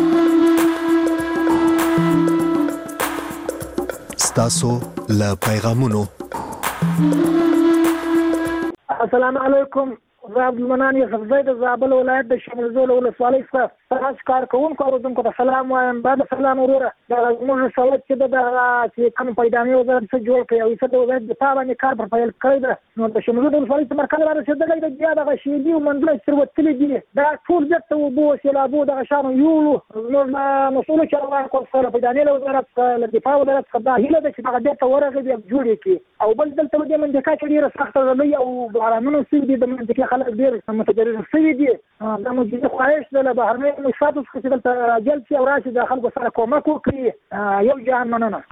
ستاسو له پیغامونو. السلام علیکم، زه عبدالمنان یوسفزی د زابل ولایت د شمولزول ولسوالۍ څخه ستاسو کار کوونکو اورېدونکو ته سلام وایم. بعد سلام وروره، دغه زموږ سواد چې د دغه چې کوم پیدانې وزارت څخه جوړ کړی او ایسه د وزارت دفاع باندې کار پر پیل کړی ده، نو د شمولزول ولسوالۍ څخه مرکز را رسېدلی ده. بیا دغه شیدي او منځونه چې تېروتلي دي دا ټول بېرته اوبو، سیلابو دغه شیانو یوړو. زموږ له مسؤلو چارواکو څخه له پیدانې له وزارت څخه له دفاع وزارت څخه دا هیله ده چې دغه بېرته ورغلي بیا جوړ یې کړي. او بل دلته په دې منطقه کې ډېره سخته ږلۍ او بارانونه شوي دي، د منطقې خلک ډېر متضرر شوي دي. دا مو د خواهش ده له بهرنیو مؤسساتو څخه چې دلته راجلب شي او راشي د خلکو سره کومک وکړي. یو جهان مننه.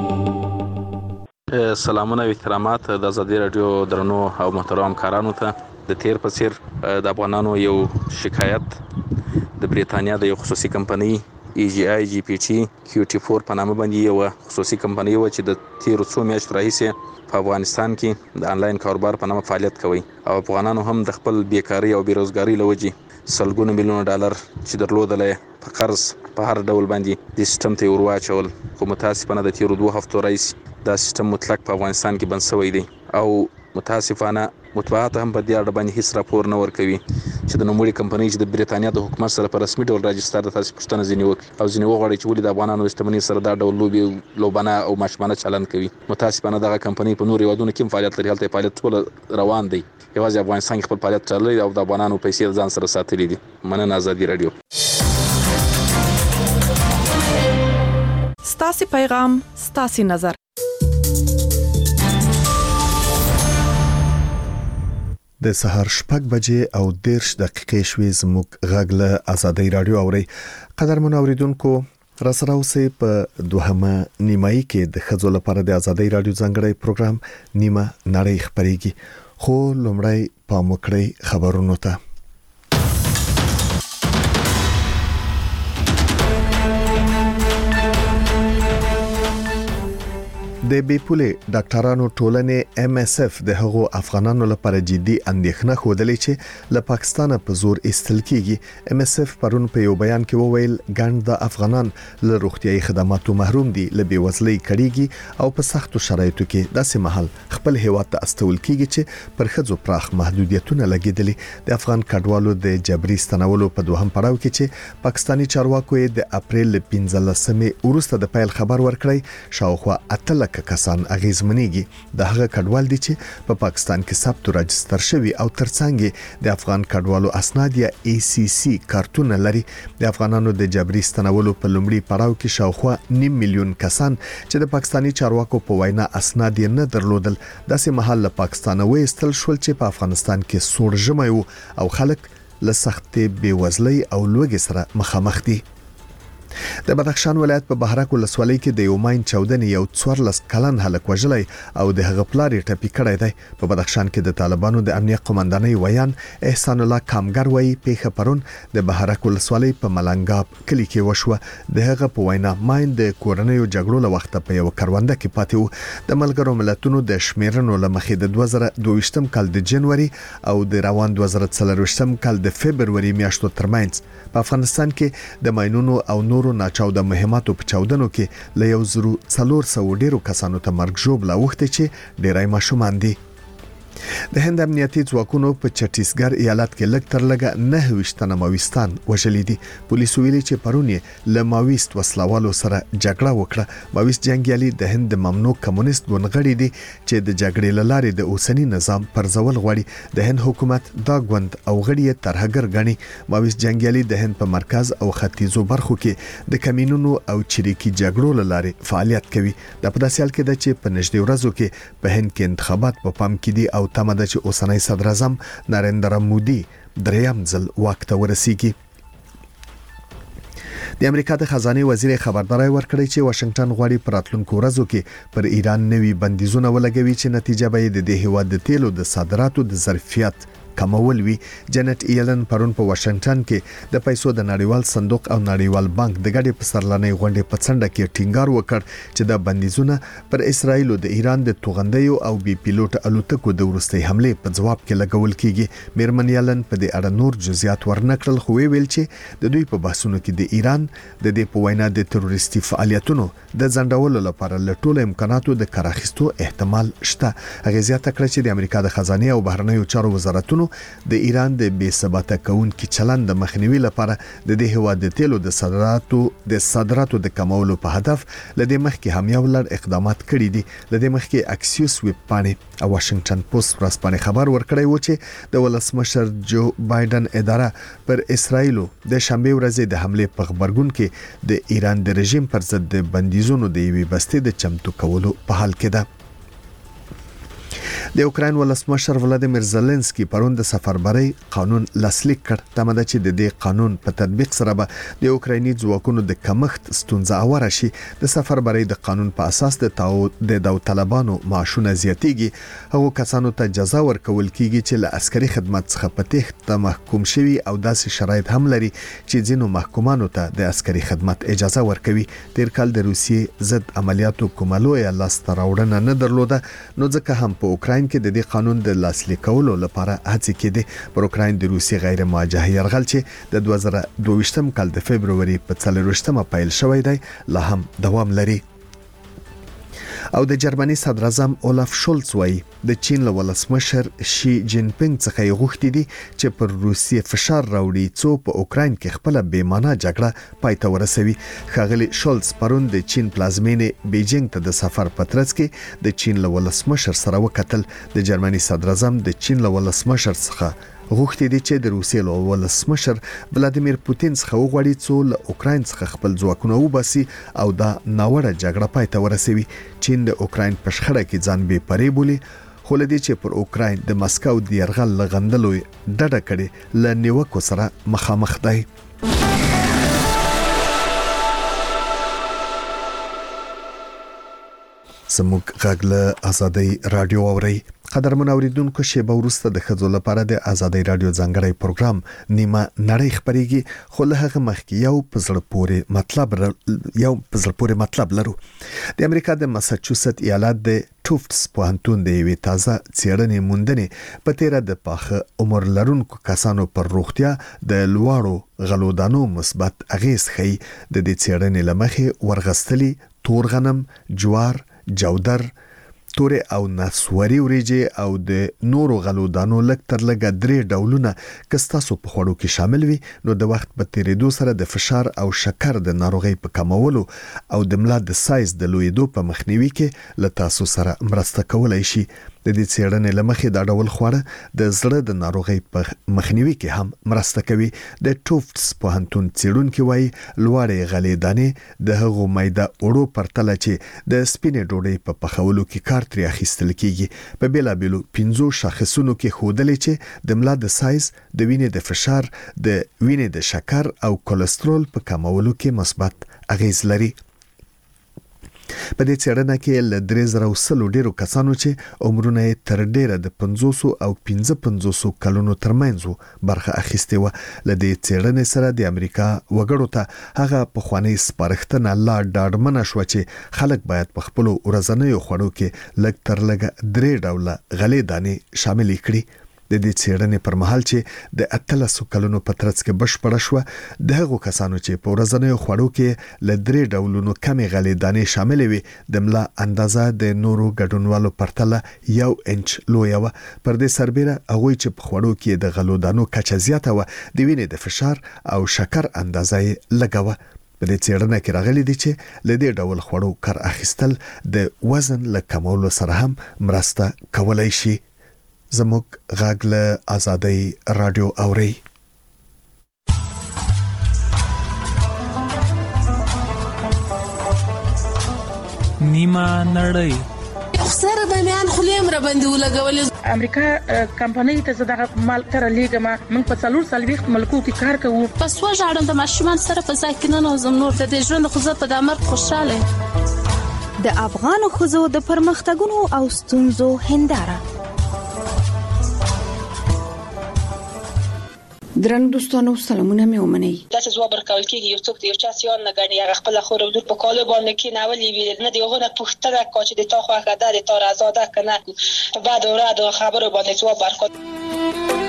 سلامونه او احترامات د ازادي رادیو درنو او محترم کارانو ته. د تیر په څیر د افغانانو یو شکایت د بریتانیا د یو خصوصي کمپنۍ ای جی آی جی پی ټي کیو ټي فور په نامه باندې یو خصوصي کمپنۍ و چې د تیرو څو میاشتو راهیسې په افغانستان کې د انلاین کاروبار په نامه فعالیت کوي او افغانانو هم د خپل بیکاری او بیروزګاری له وجې سلګونه میلیونه ډالر چې درلودل په قرض په هر ډول باندې د سیستم ته ورواچول. خو متاسفانه د تیرو دوه هفتو راهیسې دا سیستم مطلق په افغانستان کې بند شوی دی او متاسفانه مطبوعات هم په دې اړه باندې هیڅ راپور نه ورکوي چې د نوموړي کمپنۍ چې د بریتانیا د حکومت سره په رسمي ډول راجستر ده تاسو پوښتنه ځینې وکړي او ځینې وغواړي چې ولې د افغانانو شتمنۍ سره دا ډول لوبې لوبانه او ماشومانه چلند کوي. متاسفانه دغه کمپنۍ په نورو هیوادونو کې هم فعالیت لري، هلته فعالیت ټول روان دی، یوازې افغانستان کې خپل فعالیت چلوي او د افغانانو پیسې ځان سره ساتلي دي. مننه. ازادي رادیو. ستاسو پیغام ستاسو نظر. د سهار شپږ بجې او دیرش دقیقې شوي زموږ غږ له آزادۍ رادیو اوري. قدرمن اوریدونکو، را سره اوسئ په دوهمه نیمایي کې د ښځو لپاره د آزادۍ رادیو ځانګړی پروګرام نیمه نړۍ خپرېږي. خو لومړی پام وکړئ خبرونو ته. د بیپولې ډاکټرانو ټولنې ایم اس اف د هغو افغانانو لپاره جدي اندېښنه خوده چې له پاکستانه په زور ایستل کیږي. ایم اس اف پرون په یو بیان کې وویل ګڼ د افغانان له روغتيایي خدماتو محروم دي، له بیوزلۍ کړيږي او په سختو شرایطو کې داسې مهال خپل هیواد ته استول کیږي چې پر ښځو پراخ محدودیتونه لګیدلي. د افغان کډوالو د جبري ستنولو په دوهم پړاو کې چې پاکستاني چارواکو د اپریل پنځلسمې وروسته د پیل خبر ورکړی، شاوخوا اتل کسان اغیزمنېږي. د هغه کډوال دي چې په پا پاکستان کې ثبت او راجستر شوی او ترڅنګ د افغان کډوالو اسناد یا ای سی سی کارتونه لري. د افغانانو د جبري ستنولو په لومړي پړاو کې شاوخوا نیم میلیون کسان چې د پاکستاني چارواکو په وینا اسناد یې نه درلودل، داسې مهال له پاکستان وېستل شول چې په افغانستان کې سوړ ژمی او خلک له سختې بیوزلۍ او لوږې سره مخامخ دي. د بدخشان ولایت په بهرک ولسوالۍ کې د یو ماین چاودنې یو څوارلس کلن هلک وژلی او د هغه پلار یې ټپي کړی دی. په بدخشان کې د طالبانو د امنیت قومندانۍ ویان احسان الله کامګر وایي پیښه پرون د بهرک ولسوالۍ په ملنګاب کلی کې وشوه. د هغه په وینا ماین د کورنیو جګړو له وخته په یو کرونده کې پاتې و. د ملګرو ملتونو د شمیرنو له مخې د دوه زره دوه کال د جنوري او د روان دوه زره څلور کال د فبروري میاشتو ترمنځ په افغانستان کې د ماینونو او نورو ناچاوده مهماتو په چاودنو کې له یو زرو څلور سوه ډیرو کسانو ته مرګ ژوبله اوښتې چې ډیری ماشومان دي. د هند امنیتي ځواکونو په چټیسګر ایالت کې لږ تر لږه نهه ویشت تنه ماویستان وژلي دي. پولیسو ویلي چې پرون یې له ماویست وسلوالو سره جګړه وکړه. ماویست جنګیالي د هند د ممنوع کمونیست ګوند غړي دي چې د جګړې له لارې د اوسنی نظام پرځول غواړي. د هند حکومت دا ګوند او غړي یې ترهګر ګڼي. ماویست جنګیالي د هند په مرکز او ختیځو برخو کې د کمینونو او چریکي جګړو له لارې فعالیت کوي. د په داسې حال کې ده چې په نږدې ورځو کې په هند کې انتخابات په پام کې دي او تمه ده چې اوسنی صدر اعظم نریندرا مودي دریم ځل واک ته ورسیږي. د امریکا د خزانه وزیر خبرداري ورکړی چې واشنگټن غواړي په راتلونکو ورځو کې پر ایران نوي بندیزونه ولګوي چې نتیجه به د دې هیواد د تیلو د صادراتو د ظرفیت کمول وی. جنت ایلن پرون په واشنگټن کې د پیسو د نړیوال صندوق او نړیوال بانک د ګډې پسرلنۍ غونډې په څنډه کې ټینګار وکړ چې د بندیزونه پر اسرایل او د ایران د توغندیو او بي پیلوټ الوتکو د ورستۍ حمله په جواب کې لګول کیږي. میرمن ایلن په دې اړه نور جزئیات ورنکړل، خو ویل چې د دوی په بحثونو کې د ایران د دې په وینا د تروریستي فعالیتونو د ځنډولو لپاره له ټولو امکاناتو د کاراخستو احتمال شته. هغه زیاته کړه چې د امریکا د خزانه او بهرنیو چارو وزارتونو د ایران د بې ثباته کونکي چلند د مخنیوي لپاره د دې هیواد د تیلو د صادراتو د صادراتو د کمولو په هدف لدې مخکې هم یو لړ اقدامات کړي دي. لدې مخکې اکسیوس ویب پاڼې او واشنگټن پوسټ ورځپاڼې خبر ورکړی و چې د ولسمشر جو بایدن اداره پر اسرایل د شنبه ورځې د حمله په خبرګون کې د ایران د رژیم پر ضد د بندیزونو د یوې بستې د چمتو کولو په حال کې ده. د اوکراین ولسمشر ولادیمیر زيلنسکي پرون د سفربري قانون لاسلیک کړ. تمه ده چې د دې قانون په تطبیق سره به د اوکرایني ځواکونو د کمښت ستونزه اوره شي. د سفربري د قانون په اساس د تاو د داوطلبانو معاشونه زیاتېږي. هغه کسانو ته جزا ورکول کیږي چې له عسکري خدمت څخه په تخت محکوم شوي او داسې شرایط هم لري چې ځینو محکومانو ته د عسکري خدمت اجازه ورکوي. تیر کال د روسیې ضد عملیاتو کوملو یا لاستر راوړنه نه درلوده، نو ځکه هم په اوکراین کې د دې قانون د لاسلیک کولو لپاره هڅې کېدې. پر اوکراین د روسي غیر موجه يرغل چې د دوه زره دوه کال د فبروري په څلرویشتمه پیل شوی دی لا هم دوام لري. او د جرمني صدر اعظم اولاف شولز وایي د چین له ولسمشر شي جین پینګ څخه غوښتي دي چې پر روسیې فشار راوړي څو په اوکراین کې خپل بې معنا جګړه پای ته ورسوي. ښاغلي شولز پرون د چین پلازمینې بیجینګ ته د سفر په ترڅ کې د چین له ولسمشر سره وکتل. د جرمني صدر اعظم د چین له ولسمشر څخه غوښتي دي چې د روسیې له ولسمشر ولادیمیر پوتین څخه وغواړي څو له اوکراین څخه خپل ځواکونه وباسي او دا ناوړه جګړه پای ته ورسوي. چین د اوکراین په شخړه کې ځان بې پرې بولي، خو لدی چې پر اوکراین د مسکو د يرغل لغندلو ډډه کړي ل نیوکو سره مخامخ دی. زموږ غاګله ازادي رادیو اوري قدرمن اوریدونکو شیبه ورسته د خځو لپاره د ازادي رادیو ځانګړی پروګرام نیمه نړۍ خبريږي خو له هغه مخکې یو پزړ پورې مطلب یو پزړ پورې مطلب لرو. د امریکا د ماساچوست ایالت د ټوفټس پوهنتون د یوې تازه څېړنې موندنې په تیره د پاخه عمر لرونکو کسانو پر روغتیا د لوړو غلودانو مثبت اغیز ښيي. د دې څېړنې لمخې ورغستلي تور غنم، جوار، جودر، تورې او نسواري وریجې او د نورو غلودانو لک تر لګه درې ډولونه کستاسو په خوړو کې شامل وي نو د وخت په تیریدو سره د فشار او شکر د ناروغي په کمولو او د ملا د سایز د لویدو په مخنیوي کې له تاسو سره مرسته کولای شي. د دې څېړنې لمخې دا ډول خواړه د زړه د ناروغي په مخنیوي کې هم مرسته کوي. د ټوفټس پوهنتون څېړونکي وایي لوړې غلې دانې د هغو میده اوړو پرتله چې د سپینې ډوډۍ په پخولو کې کار ترې اخیستل کیږي په بیلابیلو پنځو شاخصونو کې ښودلې چې د ملا د سایز، د وینې د فشار، د وینې د شکر او کولېسترول په کمولو کې مثبت اغیز لري. په دې څېړنه کې ل درې زره وسلو ډیرو کسانو چې عمرونه یې تر ډیره د پنځوس او پنځه پنځوس کلونو ترمنځ برخه اخیستې و. ل دې څېړنې سره د امریکا وګړو ته هغه په خواني سپارښتنه لا ډاډمنه شو چې خلک باید په خپل ورځنیو خوړو کې لږ تر لږه درې ډوله غلې دانې شامل کړي. د دې څېړنې پر مهال چې د اتلسو کلونو په ترڅ کې بشپړه شو د هغو کسانو چې په ورځنیو خوړو کې ل درې ډولونو کمې غلې دانې شامل وي د ملا اندازه د نورو ګډونوالو پرتله یو انچ لوی و. پر دې سربېره هغه چې په خوړو کې د غلو دانو کچه زیاته و د وینې د فشار او شکر اندازه یې لږه. په دې څېړنه کې راغلي دي چې ل دې ډول خوړو کار اخیستل د وزن له کمولو سره هم مرسته کولای شي. زموږ غاګله ازادي رادیو اوري. نیمه نړۍ سره د میان خلیم را باندې ولګولې امریکا کمپنۍ ته زداغه مال تر لیګما موږ په څلور سالويخت ملکو کې کار کوو. پس و ژړم د ماشومان سره په ځای کې نه نوزم نور د ژوند خو زه په دمر خوشاله. د افغان خزو د پرمختګونو او ستونزو هنداره. درن دوستانو سلامونه مې ومنئ. دا چې ځواب ورکول کېږي یو څوک د یو چا سیان نه غني هغه خپل خور او لور په کالو باندې کې ناولې ویل نه دی هغه پوښتنه کوي چې د تا خو هغه د تا آزاده کنه په بعد اوراد خبرو باندې ځواب ورکړي.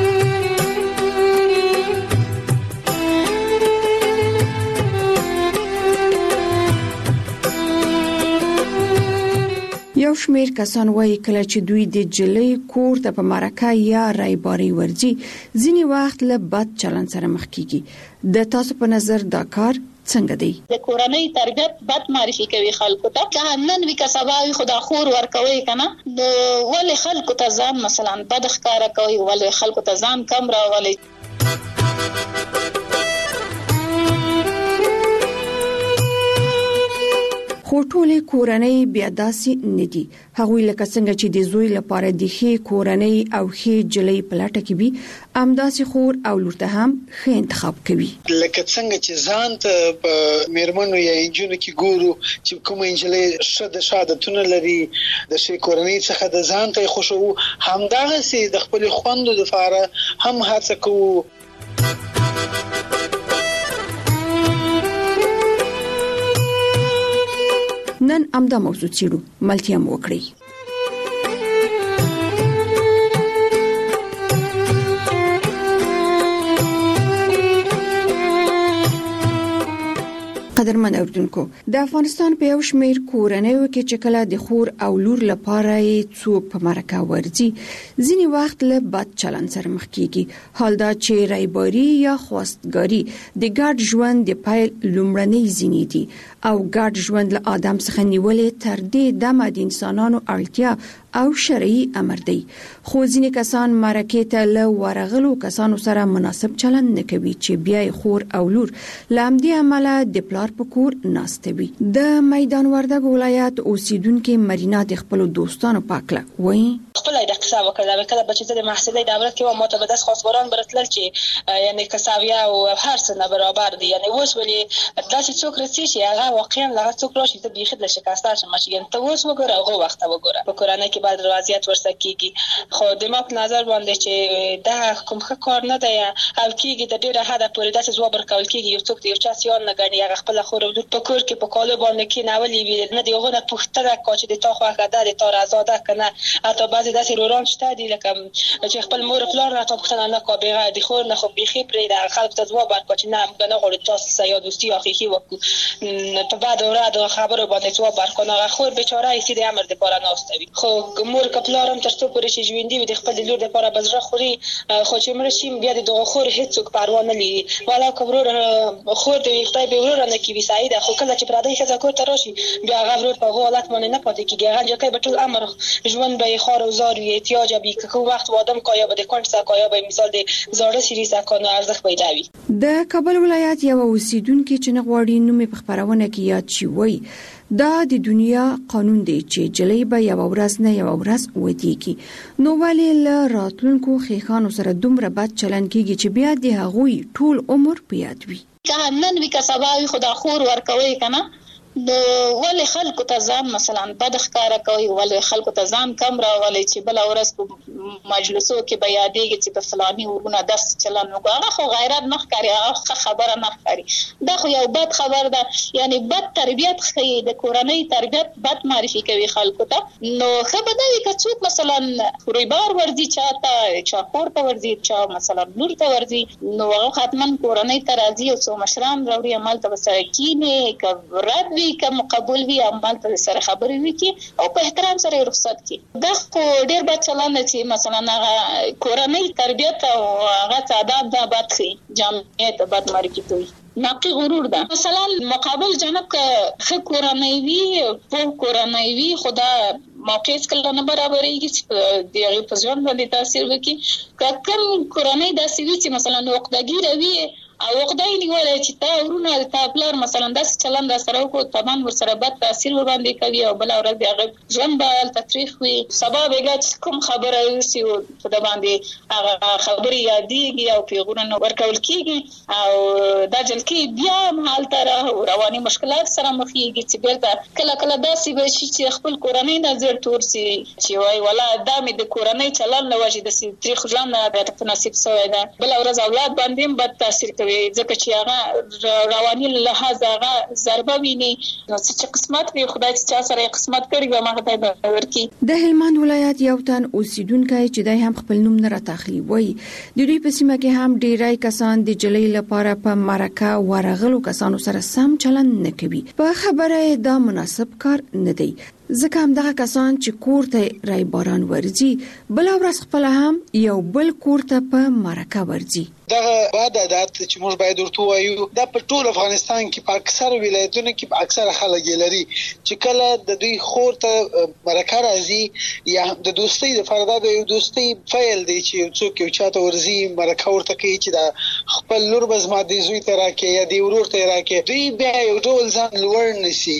یو شمیر کسان وایي کله چې دوی د جلې کور ته په مرکه یا رایباري ورځي ځینی وخت له بد چلند سره مخ کیږي. د تاسو په نظر دا کار څنګه دی؟ د کورنۍ تربیت بد معرفي کوي خلکو ته که نن وی کسبا وي خدا خور ورکوي کنه د ول خلکو ته ځان مثلا بد ښکارا کوي ول خلکو ته ځان کم راولي. خو ټولې کورنۍ بیا داسې نه دي. هغوی لکه څنګه چې د زوی لپاره د ښې کورنۍ او ښې جلۍ په لټه کې وي همداسې خور او لور ته هم ښه انتخاب کوي. لکه څنګه چې ځان ته په میرمنو یا انجونو کې ګورو چې کومه انجلۍ ښه د شادتونه لري د ښې کورنۍ څخه د ځان ته خوشو همدغسې د خپل خوندو لپاره هم هڅه کوو. نن امدا موضوع چیرو ملتيام وکړي. قدرمن اوردونکو د افغانستان په یو شمیر کورنیو کې چې کله د خور او لور لپاره څوک په مرکه ورځي ځینی وخت له بد چلند سره مخ کیږي. حال دا چې رایباری یا خواستګاری د ګډ ژوند د پیل لومړنۍ ځینی دي او ګډ ژوند له آدم څخه نیولې تر دې دمه د انسانانو اړتیا او شرعي امر دی، خو ځینې کسان مرکې ته له ورغلو کسانو سره مناسب چلند نه کوي چې بیا خور او لور لامدي عمله د پلار په کور ناسته وي. د میدان وردګ ولایت اوسیدونکو مرینا د خپل دوستانو پاکله وایي خپل د حساب وکړه کله بچی د محصلې د امرت کې و معتمدس خاصبران برتل چې یعنی کساویا او هر څه نه برابر دي. یعنی اوس ولې داسې څوک رسي چې هغه واقعا هغه څوک راشي ته بيخي د شکاسته شمه چې ته اوس وګوره هغه وخت وګوره په کورانه کې بعد وضعیت ورسره کیږي. خو د ما په نظر باندې چې دا کوم ښه کار نه دی او کیږي د ډیره حد پورې داسې ځواب ورکول کیږي یو څوک یو چا سیان نه غني هغه خپل خور او په کور کې په کالو باندې کې ناولي وی نه دی هغه نه پوښتنه کوي چې تا خو هغه د تا آزاده کنه اته بعضی داسې روران شته دي لکه چې خپل مور پلار نه تا پوښتنه نه کوي بغیر د خور نه خو بيخي پرې د خلک ته ځواب ورکړي چې نه بنه غوړي تاسو سیا دوستي اخیخي وکړو په بعد اوراده خبرو باندې ځواب ورکړي خور بیچاره یې د امر د پاره ناستوي. خو مور کپلارم تر څو پورې چې ژوندۍ وي د خپل لور د پاره بزره خوري خو چې مړ شي بیا د دغه خور هیڅ پروا نه لري والا کبرور خور د خدای به ورور نه کی وي سعید خو کله چې پردای ښځه کور ته راشي بیا هغه ورور په حالت باندې نه پاتې کیږي هغه ځکه به ټول امر ژوند به خار او زار وي احتیاج به کوم وخت وادم کایا به د کونټ سکایا به مثال د زړه سری سکانو ارزښت پیدا وي. د کابل ولایت یو اوسیدونکو چې نغواړي نوم په خبرونه کې یاد شي وای دا د دنیا قانون دی چې جلې به یو ورځ نه یو ورځ ودیږي نو ولې له راتلونکو خېخانو سره دومره بد چلن کیږي چې بیا د هغوی ټول عمر په یاد وي. که نن وی که سبا وی خدا خور ورکوي کنه نو ولې خلکو ته ځان مثلا بد ښکارا کوي ولې خلکو ته ځان کم را ولې چې بل ورځ په مجلسو کې به یادېږي چې په فلاني ورونه داس چلن وګړه خو غیرت نه ښکاري هغه خبره نه ښکاري دا خو یو بد خبر ده. یعنی بد تربیت خي د کورنۍ تربیت بد معرفي کوي خلکو ته نو خبره ده چې څوک مثلا رويبار ورزي چاته چا خور ته ورزي چا مثلا نور ته ورزي نو هغه حتمن کورنۍ ته راځي او څو مشران راوړي عمل ته وسکینه کبرت کم قبول وی عمل ته سره خبرې وکي او په احترام سره رخصت کی. دا خو ډیر بد چلند چې مثلا هغه کورنۍ تربیت او هغه عادت د بد خي جامعیت بد معرفي کوي ناقي غرور ده. مثلا مقابل جنب که خ کورنۍ وی په کورنۍ وی خدا موقع کله نه برابرېږي چې د هغه په ځوان باندې تاثیر وکړي. که کوم کورنۍ داسې وي چې مثلا وقتګی روي او خدای نیولای چې تا ورونه تا پلار مثلا داس چلند سره کو تمام ور سره بد تاثیر ور باندې کوي او بل ورځ هغه ژوند به تاریخ وي سبا به کوم خبره وسی او په د باندې هغه خبري یادېږي او پیغورونه ورکول کیږي او دا جلکی بیا حال تر رواني مشکلات سره مخ کیږي چې بیرته کله کله داسې به شي چې خپل کورنۍ نظر تورسي چې وای ولا دا مې د کورنۍ چلند لوجه د تاریخ ژوند د تناسب سوی ده بل ورځ اولاد باندې بد تاثیر کوي ځکه چې هغه رواني لحاظ هغه ضربه ویني نو چې قسمت به خدای چې چا سره قسمت کړی به ما ته ورکی. د هلمند ولایت یو تن اوسیدونکو چې دای هم خپل نوم نه راټاخلی وای د دوی په سیمه کې هم ډیرای کسان د جلې لپاره په مرکه ورغلو کسانو سره سم چلند نه کوي. په خبره دا مناسب کار نه دی ځکه هم دغه کسان چې کور ته رای باران ورځي بل ورځ خپل هم یو بل کور ته په مرکه ورځي. دغه بعد عادت چې موږ باید ورته وایو دا په ټول افغانستان کې په اکثر ولایتونو کې په اکثر خلک لري چې کله د دوی خور ته مرکه راځي یا د دوستۍ د فردا د دوستۍ فعل دی چې څوک یو چاته ورزي مرکه ورته کوي چې دا خپل لور بزما دي زوی ته راکې یا دی ورور ته راکې دوی بیا یو ډول ځان لوړ نشي.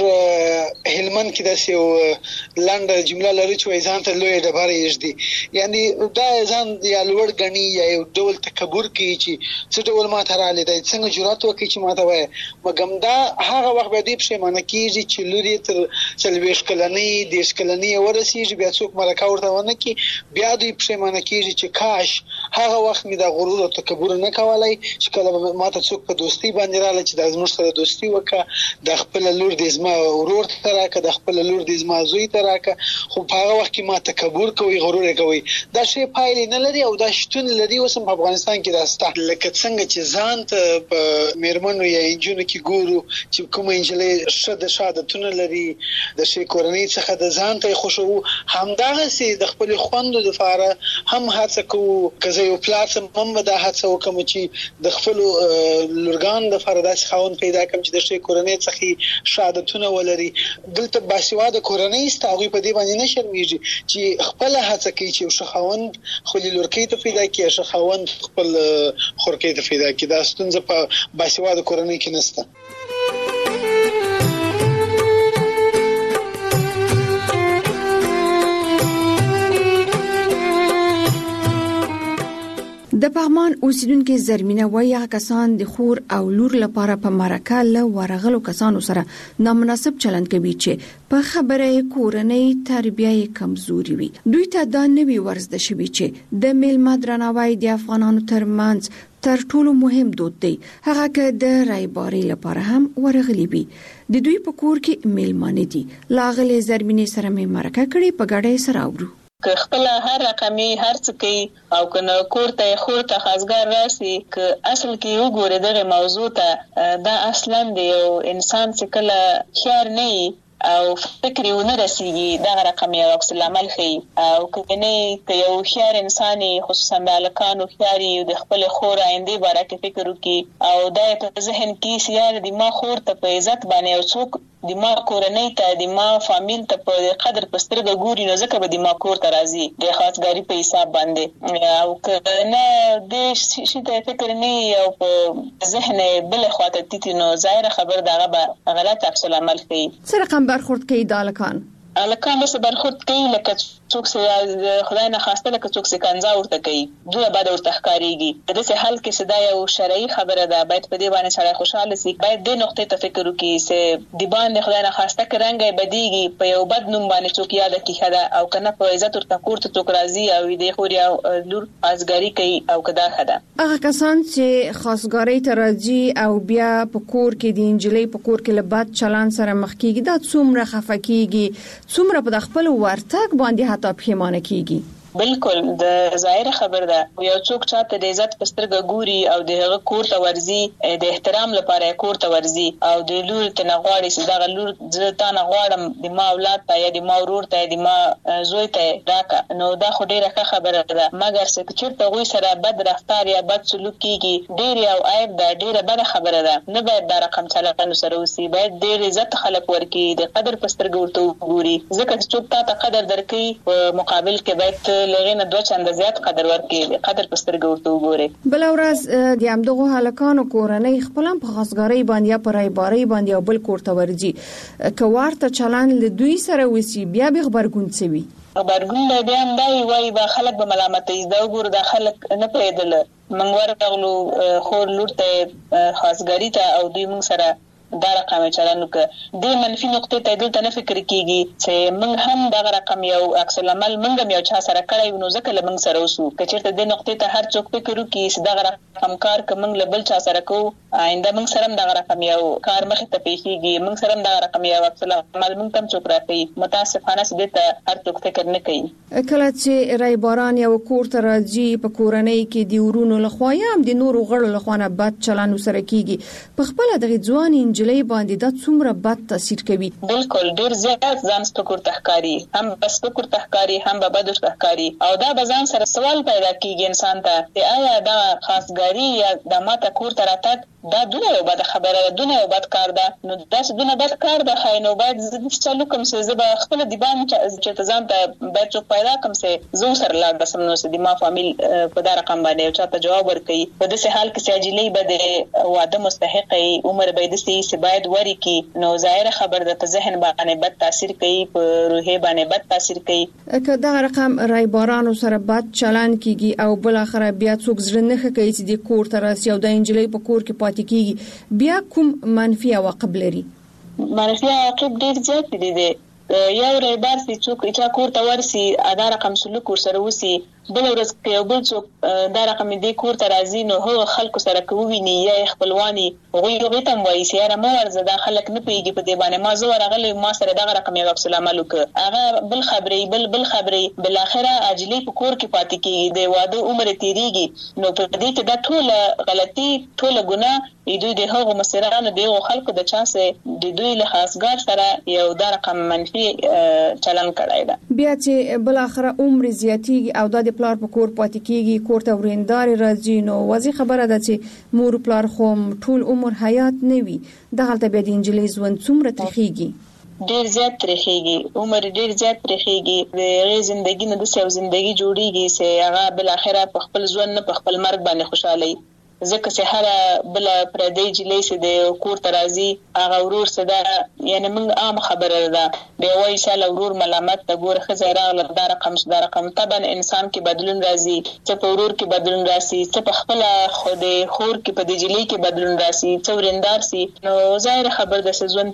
موږ هلمند کې داسې یو لاندې جمله لري چې ځان ته لوی ډبره یږدي یعنی دا ځان یا لوړ غني یا یو ډول تکبر کی چې څه ډول ما ته را لیدای څنګه جرأت وکړي چې ما ته وای مګم دا هغه وخت به دې پښیمانه کیږي چې لوري تر څلويش کلنۍ دیش کلنۍ ورسیږي بیا څوک مرکه ورته ونه کی بیا دې پښیمانه کیږي چې کاش هغه وخت می دا غرور او تکبر نه کولای چې کله ما ته څوک په دوستي باندې رااله چې د زموږ سره دوستي وکړه د خپل لور د زما ورور ته راکړه د خپل لور د زما زوی ته راکړه خو په هغه وخت کې ما تکبر کوي غرور کوي دا شی پایله نه لري او دا شتون لري اوس په افغانستان افغانستان کې راسته لکه څنګه چې ځان ته په میرمنو یا انجونو کې ګورو چې کوم انجلې شته شادتونه لري د شي کورنۍ څخه د ځان ته خوشو همدغه سي د خپل خوندو لپاره هم هڅه کوو کزه یو پلاتم هم د هڅه وکم چې د خپل لورګان د فرداس خاون پیدا کوم چې د شي کورنۍ څخه شادتونه ولري دلته باسواده کورنۍ ستاوي په دې باندې نشرمېږي چې خپل هڅه کوي چې شخاوند خپل لورکې ته پیدا کړي شخاوند خپل خورکې ته پیدا کړي دا ستونزه په باسواده کورنۍ کې نشته د پغمان اوسیدونکو زرمینه وایي کسان د خور او لور لپاره په مرکه له ورغلو کسانو سره نامناسب چلند کوي چې په خبره کورنۍ تربیه کمزوري وي دوی ته دا نوي ورزده شوي چې د میلمه درناوی د افغانانو ترمنځ تر ټولو مهم دود دی هغه که د رایباري لپاره هم ورغلي وي د دوی په کور کې میلمانه دي لاغله زرمینه سره مې مرکه کړي په ګډه سره اورو که خپل هر رقمي هر څه کوي او کنه کور ته خور ته خاصګر راسي که اصل کې وګوره دغه موضوع ته دا اصلا د یو انسان چې کله خیر نه او فکر یې ونه رسیږي دا رقم یو عکس العمل خي او کنه ته یو خیر انساني خصوصا د الکانو خیاري د خپل خور آینده باره کې فکر وکي او دا په ذهن کې سیار د ما خور ته په عزت باندې او څوک د ما کورنۍ ته د ما فامیل ته په قدر پسترګه ګوري نو ځکه به د ما کور ته راځي د خاصګاری په حساب باندې او کنه د شي ته فکر نه او په ذهن بل خواته تیتی نو ظاهر خبر دغه به غلط عکس العمل کوي سره رقم برخورد کوي د الکان الکان بس برخورد کوي لکه څوک چې خدای نه خواسته لکه څوک چې کنځا ورته کوي دوی بعد ورته ښکاریږي د څه حل کې صدا یو شرعي خبره ده باید په دې باندې سره خوشاله سي باید د نقطې ته فکر وکړي چې د باندې خدای نه خواسته کرانګي بدیږي په یو بد نوم باندې څوک یاد کیخدا او کنه په عزت ورته کوړه څوک راځي او دې خوري او لور ازګاری کوي او کدا خدا هغه کسان چې خاصګاری ته راځي او بیا په کور کې د انجلۍ په کور کې لبات چلان سره مخ کیږي دا څومره خفکیږي څومره په خپل ورتګ باندې تا پیمانه کیږي بالکل د ظاهر خبر ده یو څوک چاته د عزت پسترګه ګوري او د هغه کور ته ورزي د احترام لپاره کور ته ورزي او د لور ته نغواړي چې دا لور ځتا نغواړم د ما اولاد ته یا د ما ورور ته د ما زوی ته راکا نو دا خو ډیره ښه خبره ده مګر چې چیرته غوي سره بد رفتار یا بد سلوک کیږي ډیر او عیب ده ډیره بده خبره ده نه باید دا رقم چلند سره وسی باید ډیر عزت خلک ورکي د قدر پسترګه ورته ګوري ځکه چې څوک ته قدر درکې په مقابل کې باید لغینه دوه چند زیات قدر ورکړي قدر پسترګه ورته وګوري بل ورځ د همدغه هلکانو کورنۍ خپل په خاصګاری باندې یا پرایباری باندې او بل کوړه ورځي کوارته چلان له دوی سره وسی بیا به خبرګون سوي خبرګون بیا هم دی وای با خلک به ملامتې دا وګور دا خلک نه پیدل منګ ورغلو خور لور ته خاصګاری ته او دوی موږ سره دا رقم چلانو کې د منفي نقطې ته دلته نه فکر کیږي چې موږ هم دا رقم یو عکس العمل موږ یو چا سره کړی نو ځکه لمن سره وسو کچېرته د نقطې ته هر څوک فکر وکړي چې دا رقم کار کوم لبل چا سره کو آینده موږ سره دا رقم یو کار مخ ته پیښیږي موږ سره دا رقم یو عکس العمل موږ تم څوک راځي متاسفانه چې ته هر څوک فکر نه کوي کله چې رایباران یو کور ته راځي په کورنۍ کې دی ورونو لخوا یا هم د نورو غړو لخوا نه بد چلند سره کیږي په خپل دغه ځوان انجلۍ باندې د څومره بد تاثیر کوي بالکل ډیر زیات ځان سپکور تحکاری هم بس سپکور تحکاری هم به بد تحکاری او دا بزان سره سوال پیدا کیږي انسان ته چې آیا دا خاصګاری یا د ماته کور ته راتګ دا دونه یو بد خبره دونه یو بد کار ده نو دا دونه بد کار ده خاينو باید زه چلو کوم چې زه به خپل دی باندې چې ځان ته باید څوک پیدا کوم چې زه سره لا بسم نو چې د ما فامیل په دا رقم باندې چا ته جواب ورکړي په دې حال کې چې اجلې بده واده مستحقي عمر به د سي باید وری کی نو ظاهر خبر ده په ذهن باندې بد تاثیر کوي په روحي باندې بد تاثیر کوي که دا رقم رایبارانو سره بد چلند کیږي او بل اخر بیا څوک زړه نه کوي چې د کور ته راسي او د انجلۍ په کور کې پاتې کیږي بیا کوم منفي عواقب لري منفي عواقب ډیر زیات دي دي یو رایبار چې څوک چې کور ته ورسي ادا رقم سلوک ور سره وسی بل ورځ کې یو بل څوک دا رقم دې کور ته راځي نو هغه خلکو سره کوویني یا خپلواني هغه یو ته وایي چې را مو ورزه دا خلک نه پیږي په دې باندې ما زه ورغلی ما سره دا رقم یو سلام علیکم هغه بل خبرې بل بل خبرې بل اخره اجلی په کور کې پاتې کیږي د واده عمر تیریږي نو په دې کې دا ټول غلطي ټول ګناه دوی د هغو مسرانو د خلکو د چانسه د دوی له خاصګار سره یو دا رقم منفي چلن کړای دا بیا چې بل اخره عمر زیاتیږي او د پلار په کور پاتې کیږي کور ته وریندار راځي نو واضح خبره ده چې مور پلار خو ټول عمر حیات نه وي دغه ته به د انجلۍ ژوند څومره ترخیږي ډیر زیات ترخیږي عمر ډیر زیات ترخیږي د غي ژوندۍ نه د سیو ژوندۍ جوړیږي چې هغه بل اخره په خپل ژوند نه په خپل مرګ باندې خوشاله ځکه چې هر بل پردی جلې سي د کور ترازی هغه ورور صدا یعنی موږ عام خبره ده به وایي چې ورور ملامت د ګور خزیره ول د رقم د رقم طبعا انسان کې بدلون راځي چې په ورور کې بدلون راځي چې په خپل خود خور کې په د جلې کې بدلون راځي چې ورندار سي نو ظاهر خبر د سزون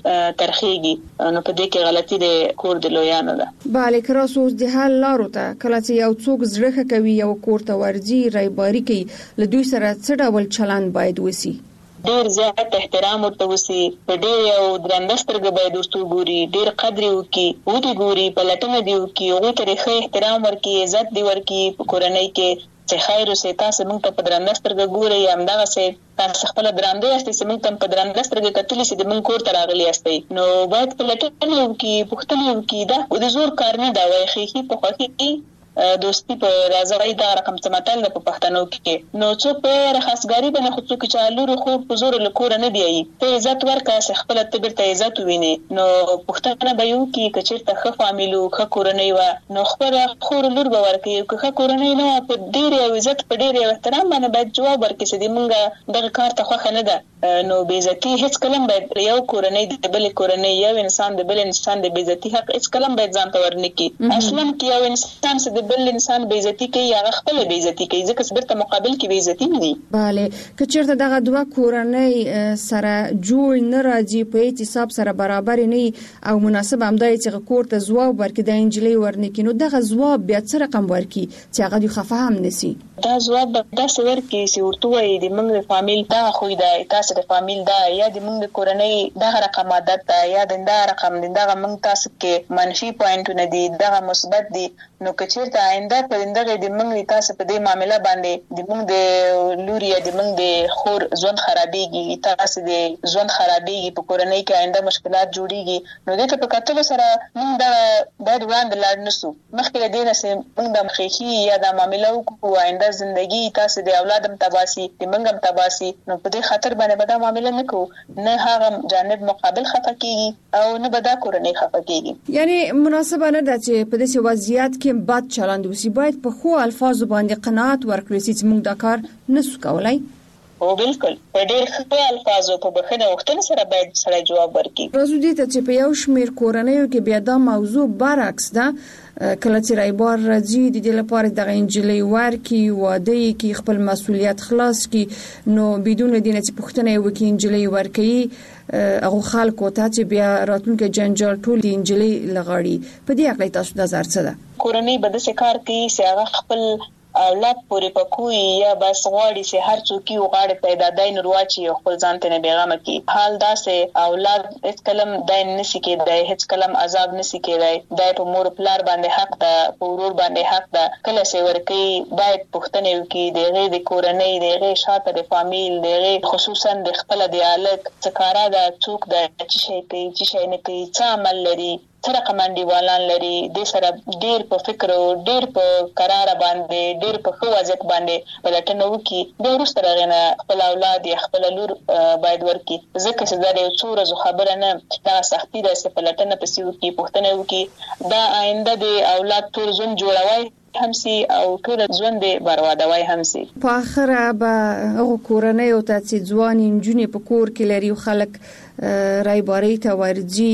ترخیږي نو په دې کې غلطي د کور د لویانو ده bale کراسو د حل لارو ته کله چې یو څوک زړه کوي یو کور ته ورځي رایباری کوي له دوی سره څه ول چلان باید وسی ډیر زیات احترام ورته وسی په ډیر یو درندسترګ باید ورته ګوري ډیر قدر وکي او دې ګوري په لټنه دی وکي او طریقې احترام ورکي عزت دی ورکي په کورنۍ کې چې خیر او تاسو موږ ته په درندسترګ ګوري همدغه سه تاسو خپل درنده یاستئ چې موږ ته په درندسترګ کتلې چې د موږ کور ته راغلي یاستئ نو باید په لټنه وکي پوښتنه وکي دا د زور کار نه دا وایي خې په خوخي کې دوستي په راځي دا رقم تماتل په پښتنو کې نو څو په خاصګاری باندې خو څوک چې لوري خو په زور له کور نه دی ته عزت ورکا خپل تبر ته عزت ویني نو پښتنه به یو کې کچیر ته خ فامیلو خ کورنۍ و نو خبر خور لور به ورکي خ کورنۍ نو په ډیر عزت په ډیر احترام باندې باید جواب ورکړي چې موږ دغه کار ته خو نه ده نو بیزتی هیڅ کلم باید یو کورنۍ د بل کورنۍ یو انسان د بل انسان د بیزتی حق هیڅ کلم باید ځان ته ورنکي اصلا کې یو انسان چې بل انسان بے عزتی کوي هغه خپل بے عزتی کوي ځکه سبرته مقابل کې بے عزتی نه دي bale کچیرته دغه دوه کورنۍ سره جوړ نه راځي په حساب سره برابر نه او مناسب همدای چې کور ته ځواب ورکړي د انجلۍ ورنکې نو دغه ځواب بیا څه رقم ورکړي چې هغه د خفه هم نسی دا ځواب دا څه ورکړي چې ورته وایي د موږ فامیل دا خو دا تاسو د فامیل دا یا د موږ کورنۍ دا رقم عادت دا یا د دا رقم دا موږ تاسو کې منفي پوینټونه دي دا مثبت دي نو کچیرته آینده پرندغه د موږ تاسو په دې معاملې باندې د موږ د لوري د موږ د خور ژوند خرابېږي تاسو د ژوند خرابېږي په کورنۍ کې آینده مشکلات جوړيږي نو دې په کتلو سره موږ دا د وړاندې لاړ نشو مخکې دې نه سه موږ د مخېخي یا د معاملې او آینده ژوندۍ تاسو د اولادم تباسي د موږ تباسي نو په دې خاطر باندې به دا معاملې نه کو نه هغه جانب مقابل خفه کیږي او نه به دا کورنۍ خفه کیږي یعنی مناسبه نه ده چې په دې وضعیت کې بد چلند وسی باید په خو الفاظ باندې قناعت ورکړي چې موږ دا کار نسو کولای او بالکل په ډېر ښه الفاظو په بخښنه وختونه سره باید سره جواب ورکړي راځو دې ته چې په یو شمیر کورنۍ کې بیا دا موضوع برعکس ده کله چې رایبار راځي د دې لپاره د انجلۍ ورکی واده کې خپل مسولیت خلاص کی نو بدون دینه چې پښتنه وکي انجلۍ ورکی هغه خلکو ته چې بیا راتلونکي جنجال ټول د انجلۍ لغړی په دې اړه تاسو د نظر څه ده کورنۍ به د کار کوي چې هغه خپل اولاد پورې پکوي یا بس غواړي چې هر څوک یو غاړه پیدا دای نورواچی خپل ځان ته نه بیغمه کی حال دا سه اولاد هیڅ کلم دای نسی کېدای هیڅ کلم عذاب نسی کېدای دای په مور پلار باندې حق ده په ورور باندې حق ده کله چې ورکی باید پښتنه وکي د غیر د کورنۍ د غیر شاته د فامیل د غیر خصوصا د خپل د الک څکارا د څوک د چې شي کوي چې شي نه کوي څه عمل لري سره کمانډي والان لري د سره ډیر په فکر او ډیر په قرار باندې ډیر په خو وضعیت باندې بلټنه وکي د ورسره غنه خپل اولاد یا خپل لور باید ورکی ځکه چې دا یو څو ورځې خبره نه دا سختي ده چې بلټنه پسې وکي پښتنه وکي دا آینده د اولاد ټول ژوند جوړوي همسي او ټول ژوند بربادوي همسي په اخره به هغه کورنۍ او ته ځوان انجونې په کور کې لري خلک رایباری ته ورځي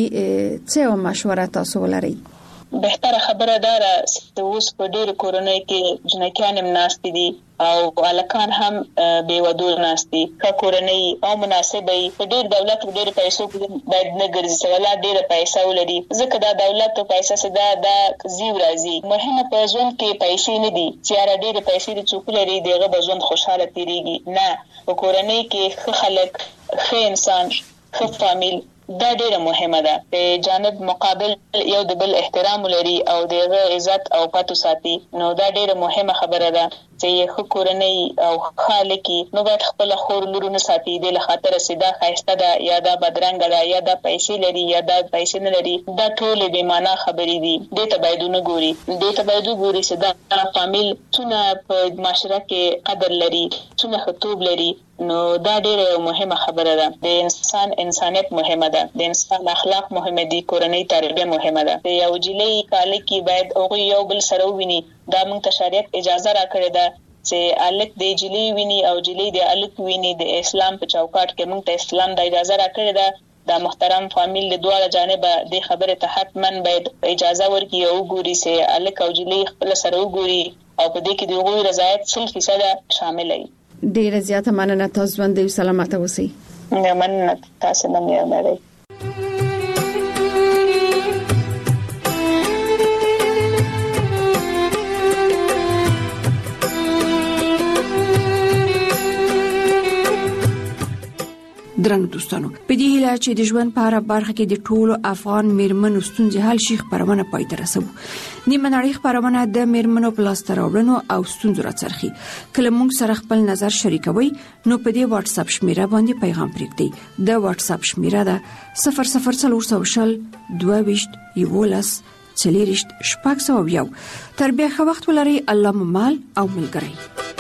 څه مشوره تاسو ولرئ بهتره خبره ده چې اوس په ډېر کورنۍ کې جنکیان هم ناشته دي او الکان هم به ودور ناشتي کا کورنۍ او مناسبې ډېر دولت ډېر پیسو باید نه ګرځي ولا ډېر پیسې ولري ځکه دا دولت او پیسې صدا دا زیو راځي مهمه په ژوند کې پیسې نه دي چې را ډېر پیسې د څوک لري دغه به ژوند خوشاله تیریږي نه په کورنۍ کې خلک ښه انسان ښه فامیل دا ډیره مهمه ده په جانب مقابل یو د بل احترام لري او دغه عزت او پاتو ساتي نو دا ډیره مهمه خبره ده چې یو کورنۍ او خالقي نو باید خپل خور لورونه ساتي د لخاطر سیده خایسته ده یا دا بدرنګ ده یا دا پیسې لري یا دا پیسې نه لري دا ټول به معنا خبرې دي د تبعیدونه ګوري د تبعیدو ګوري سیده فامیل څونه په معاشره کې قدر لري څونه خطوب لري نو دا ډیره مهمه خبره ده د انسان انسانیت مهمه ده د انسان اخلاق مهمه دي کورنۍ تربیه مهمه ده یو جلی کال کې باید او یو بل سره ویني دا موږ ته شریعت اجازه راکړې ده چې الک د جلی ویني او جلی د الک ویني د اسلام په چوکاټ کې موږ ته اسلام د اجازه راکړې ده دا محترم فامیل له دواړه جانبه د خبره ته حتمن باید اجازه ورکړي او ګوري چې الک او جلی خپل سره وګوري او په دې کې د غوي رضایت سل فیصد شامل وي ډیره زیاته مننه تاسو باندې سلامات اوسئ مننه تاسو باندې مېری درنو دوستانو په دې هیله چې د ژوند په اړه برخه کې د ټولو افغان میرمنو ستونزې حل شي خبرونه پای ته رسوي نیمه نړۍ خبرونه د میرمنو په لاس راوړنو او ستونزو راڅرخي کله موږ سره خپل نظر شریکوي نو په دې واتس اپ شمیره باندې پیغام پرېږدئ د واتس اپ شمیره ده صفر صفر څلور شل دوه ویشت یولس څلور شپږ سوه یو تر بیا ښه وخت ولرئ الله مو مال او ملګری